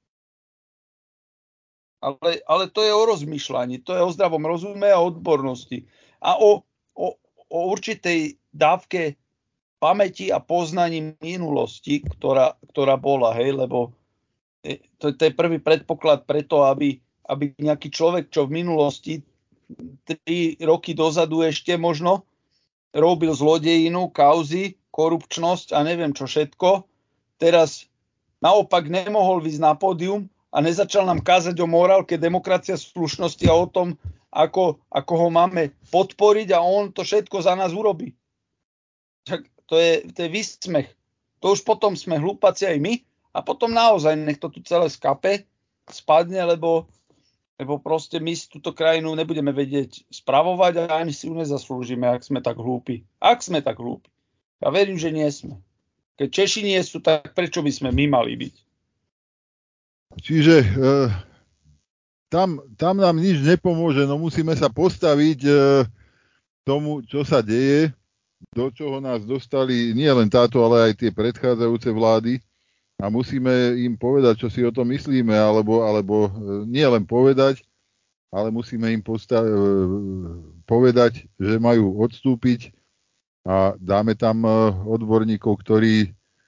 Ale to je o rozmýšľaní, to je o zdravom rozume a odbornosti. A o určitej dávke pamäti a poznaní minulosti, ktorá bola, hej, lebo to je prvý predpoklad preto, aby nejaký človek, čo v minulosti 3 roky dozadu ešte možno robil zlodejinu, kauzy, korupčnosť a neviem čo všetko, teraz naopak nemohol výsť na pódium a nezačal nám kázať o morálke, demokracia, slušnosti a o tom, ako ho máme podporiť a on to všetko za nás urobí. To je výsmech. To už potom sme hlúpaci aj my a potom naozaj nech to tu celé skape, spadne, lebo proste my túto krajinu nebudeme vedieť spravovať a ani si ju nezaslúžime, ak sme tak hlúpi. Ja verím, že nie sme. Keď Češi nie sú, tak prečo by sme my mali byť? Čiže tam nám nič nepomôže, no musíme sa postaviť tomu, čo sa deje, do čoho nás dostali nie len táto, ale aj tie predchádzajúce vlády. A musíme im povedať, čo si o tom myslíme, alebo nie len povedať, ale musíme im povedať, že majú odstúpiť a dáme tam odborníkov, ktorí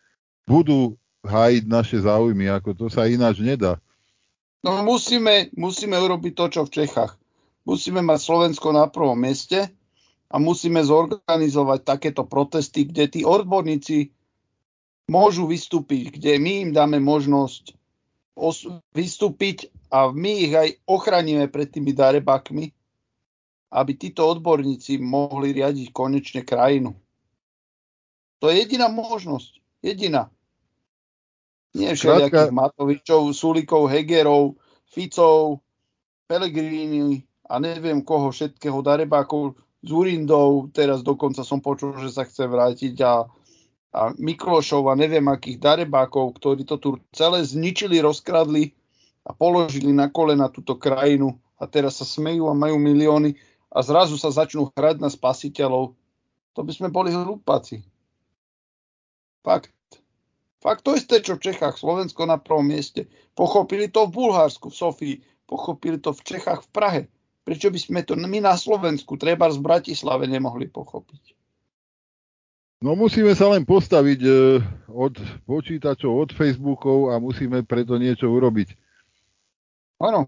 budú hájiť naše záujmy, ako to sa ináč nedá. No musíme urobiť to, čo v Čechách. Musíme mať Slovensko na prvom mieste a musíme zorganizovať takéto protesty, kde tí odborníci môžu vystúpiť, kde my im dáme možnosť vystúpiť a my ich aj ochránime pred tými darebákmi, aby títo odborníci mohli riadiť konečne krajinu. To je jediná možnosť. Jediná. Nie všelijakých Matovičov, Sulíkov, Hegerov, Ficov, Pellegrini a neviem koho všetkého, darebákov, Zurindov, teraz dokonca som počul, že sa chce vrátiť a Miklošov a neviem akých darebákov, ktorí to tu celé zničili, rozkradli a položili na kolena túto krajinu a teraz sa smejú a majú milióny a zrazu sa začnú hrať na spasiteľov. To by sme boli hlúpaci. Fakt. Fakt to isté, čo v Čechách, Slovensko na prvom mieste. Pochopili to v Bulharsku, v Sofii, pochopili to v Čechách, v Prahe. Prečo by sme to my na Slovensku, treba v Bratislave, nemohli pochopiť? No musíme sa len postaviť od počítačov, od Facebookov a musíme preto niečo urobiť. Áno,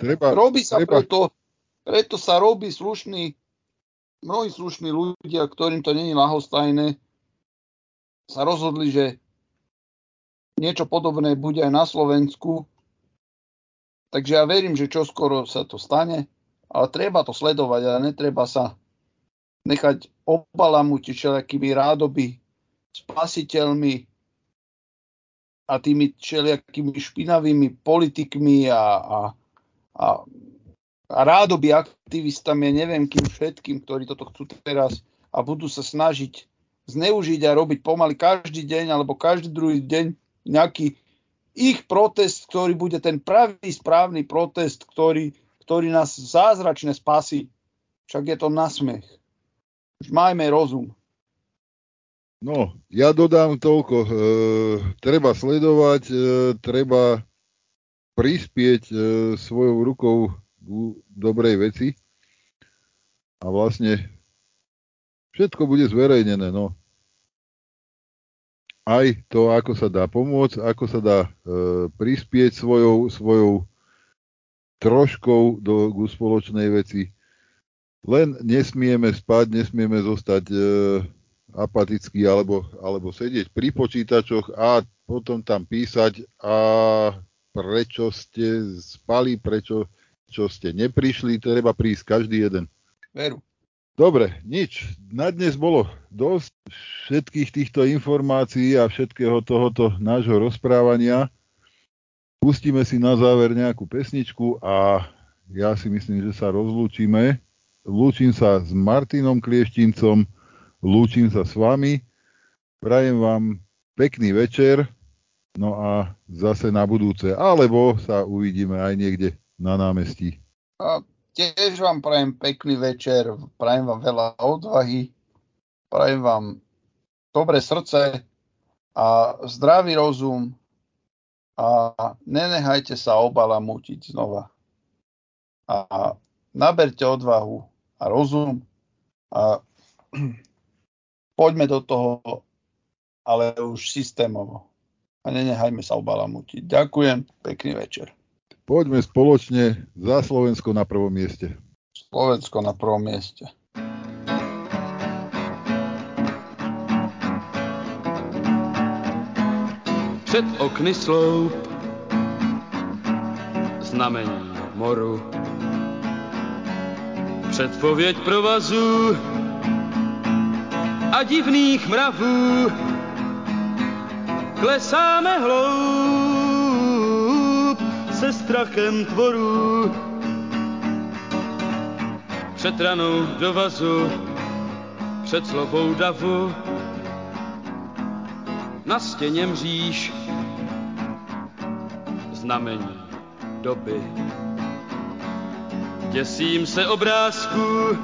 preto sa robí mnohí slušní ľudia, ktorým to není ľahostajné, sa rozhodli, že niečo podobné bude aj na Slovensku. Takže ja verím, že čoskoro sa to stane, ale treba to sledovať a netreba sa nechať obalamutiť všelijakými rádoby, spasiteľmi a tými všelijakými špinavými politikmi a rádoby aktivistami, neviem kým všetkým, ktorí toto chcú teraz a budú sa snažiť zneužiť a robiť pomaly každý deň alebo každý druhý deň nejaký ich protest, ktorý bude ten pravý, správny protest, ktorý nás zázračne spasí. Však je to nasmech. Už majme rozum. No, ja dodám toľko. Treba sledovať, treba prispieť svojou rukou k dobrej veci a vlastne všetko bude zverejnené, no. Aj to, ako sa dá pomôcť, ako sa dá prispieť svojou troškou k spoločnej veci. Len nesmieme spať, nesmieme zostať apatickí alebo sedieť pri počítačoch a potom tam písať a prečo ste spali, prečo ste neprišli, treba prísť každý jeden. Veru. Dobre, nič. Na dnes bolo dosť všetkých týchto informácií a všetkého tohoto nášho rozprávania. Pustíme si na záver nejakú pesničku a ja si myslím, že sa rozlúčime. Lúčim sa s Martinom Klieštincom, lúčim sa s vami. Prajem vám pekný večer, no a zase na budúce. Alebo sa uvidíme aj niekde na námestí. A tiež vám prajem pekný večer, prajem vám veľa odvahy, prajem vám dobré srdce a zdravý rozum a nenechajte sa obalamutiť znova. A naberte odvahu a rozum a poďme do toho, ale už systémovo. A nenechajme sa obalamutiť. Ďakujem, pekný večer. Poďme spoločne za Slovensko na prvom mieste. Slovensko na prvom mieste. Před okny sloup, znamení moru, předpověď provazů a divných mravů. Klesáme hloub se strachem tvorů. Před ranou do vazu, před slovou davu, na stěně mříž znamení doby. Děsím se obrázku,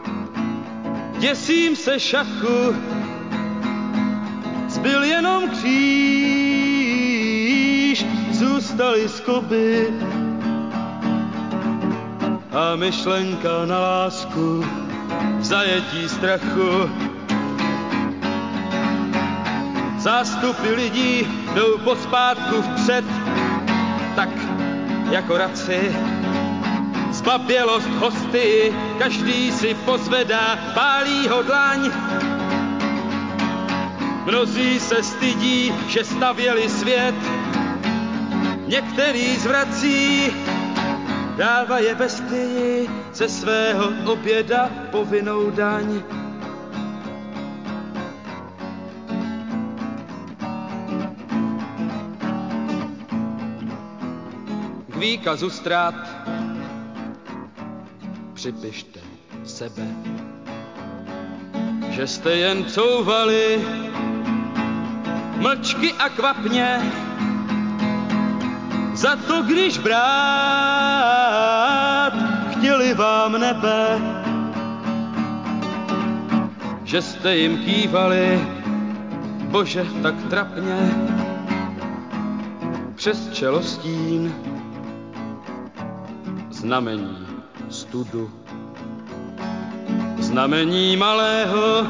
děsím se šachu, zbyl jenom kříž, zůstaly skoby a myšlenka na lásku v zajetí strachu. Zástupy lidí jdou pospátku vpřed, tak jako raci. Zbabělost hosty, každý si pozvedá, pálí ho dlaň. Mnozí se stydí, že stavěli svět, některý zvrací, dává je bestii ze svého oběda povinnou daň. K výkazu ztrát připište sebe, že jste jen couvali mlčky a kvapně, za to, když brát chtěli vám nebe, že jste jim kývali, bože, tak trapně, přes čelostín znamení studu, znamení malého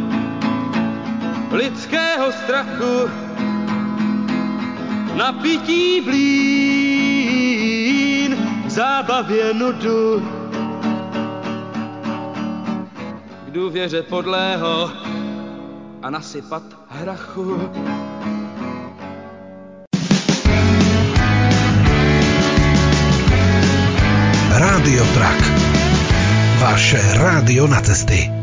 lidského strachu, napití blín, k zábavě nudu, k důvěře podlého a nasypat hrachu. Rádio Trak. Vaše rádio na cesty.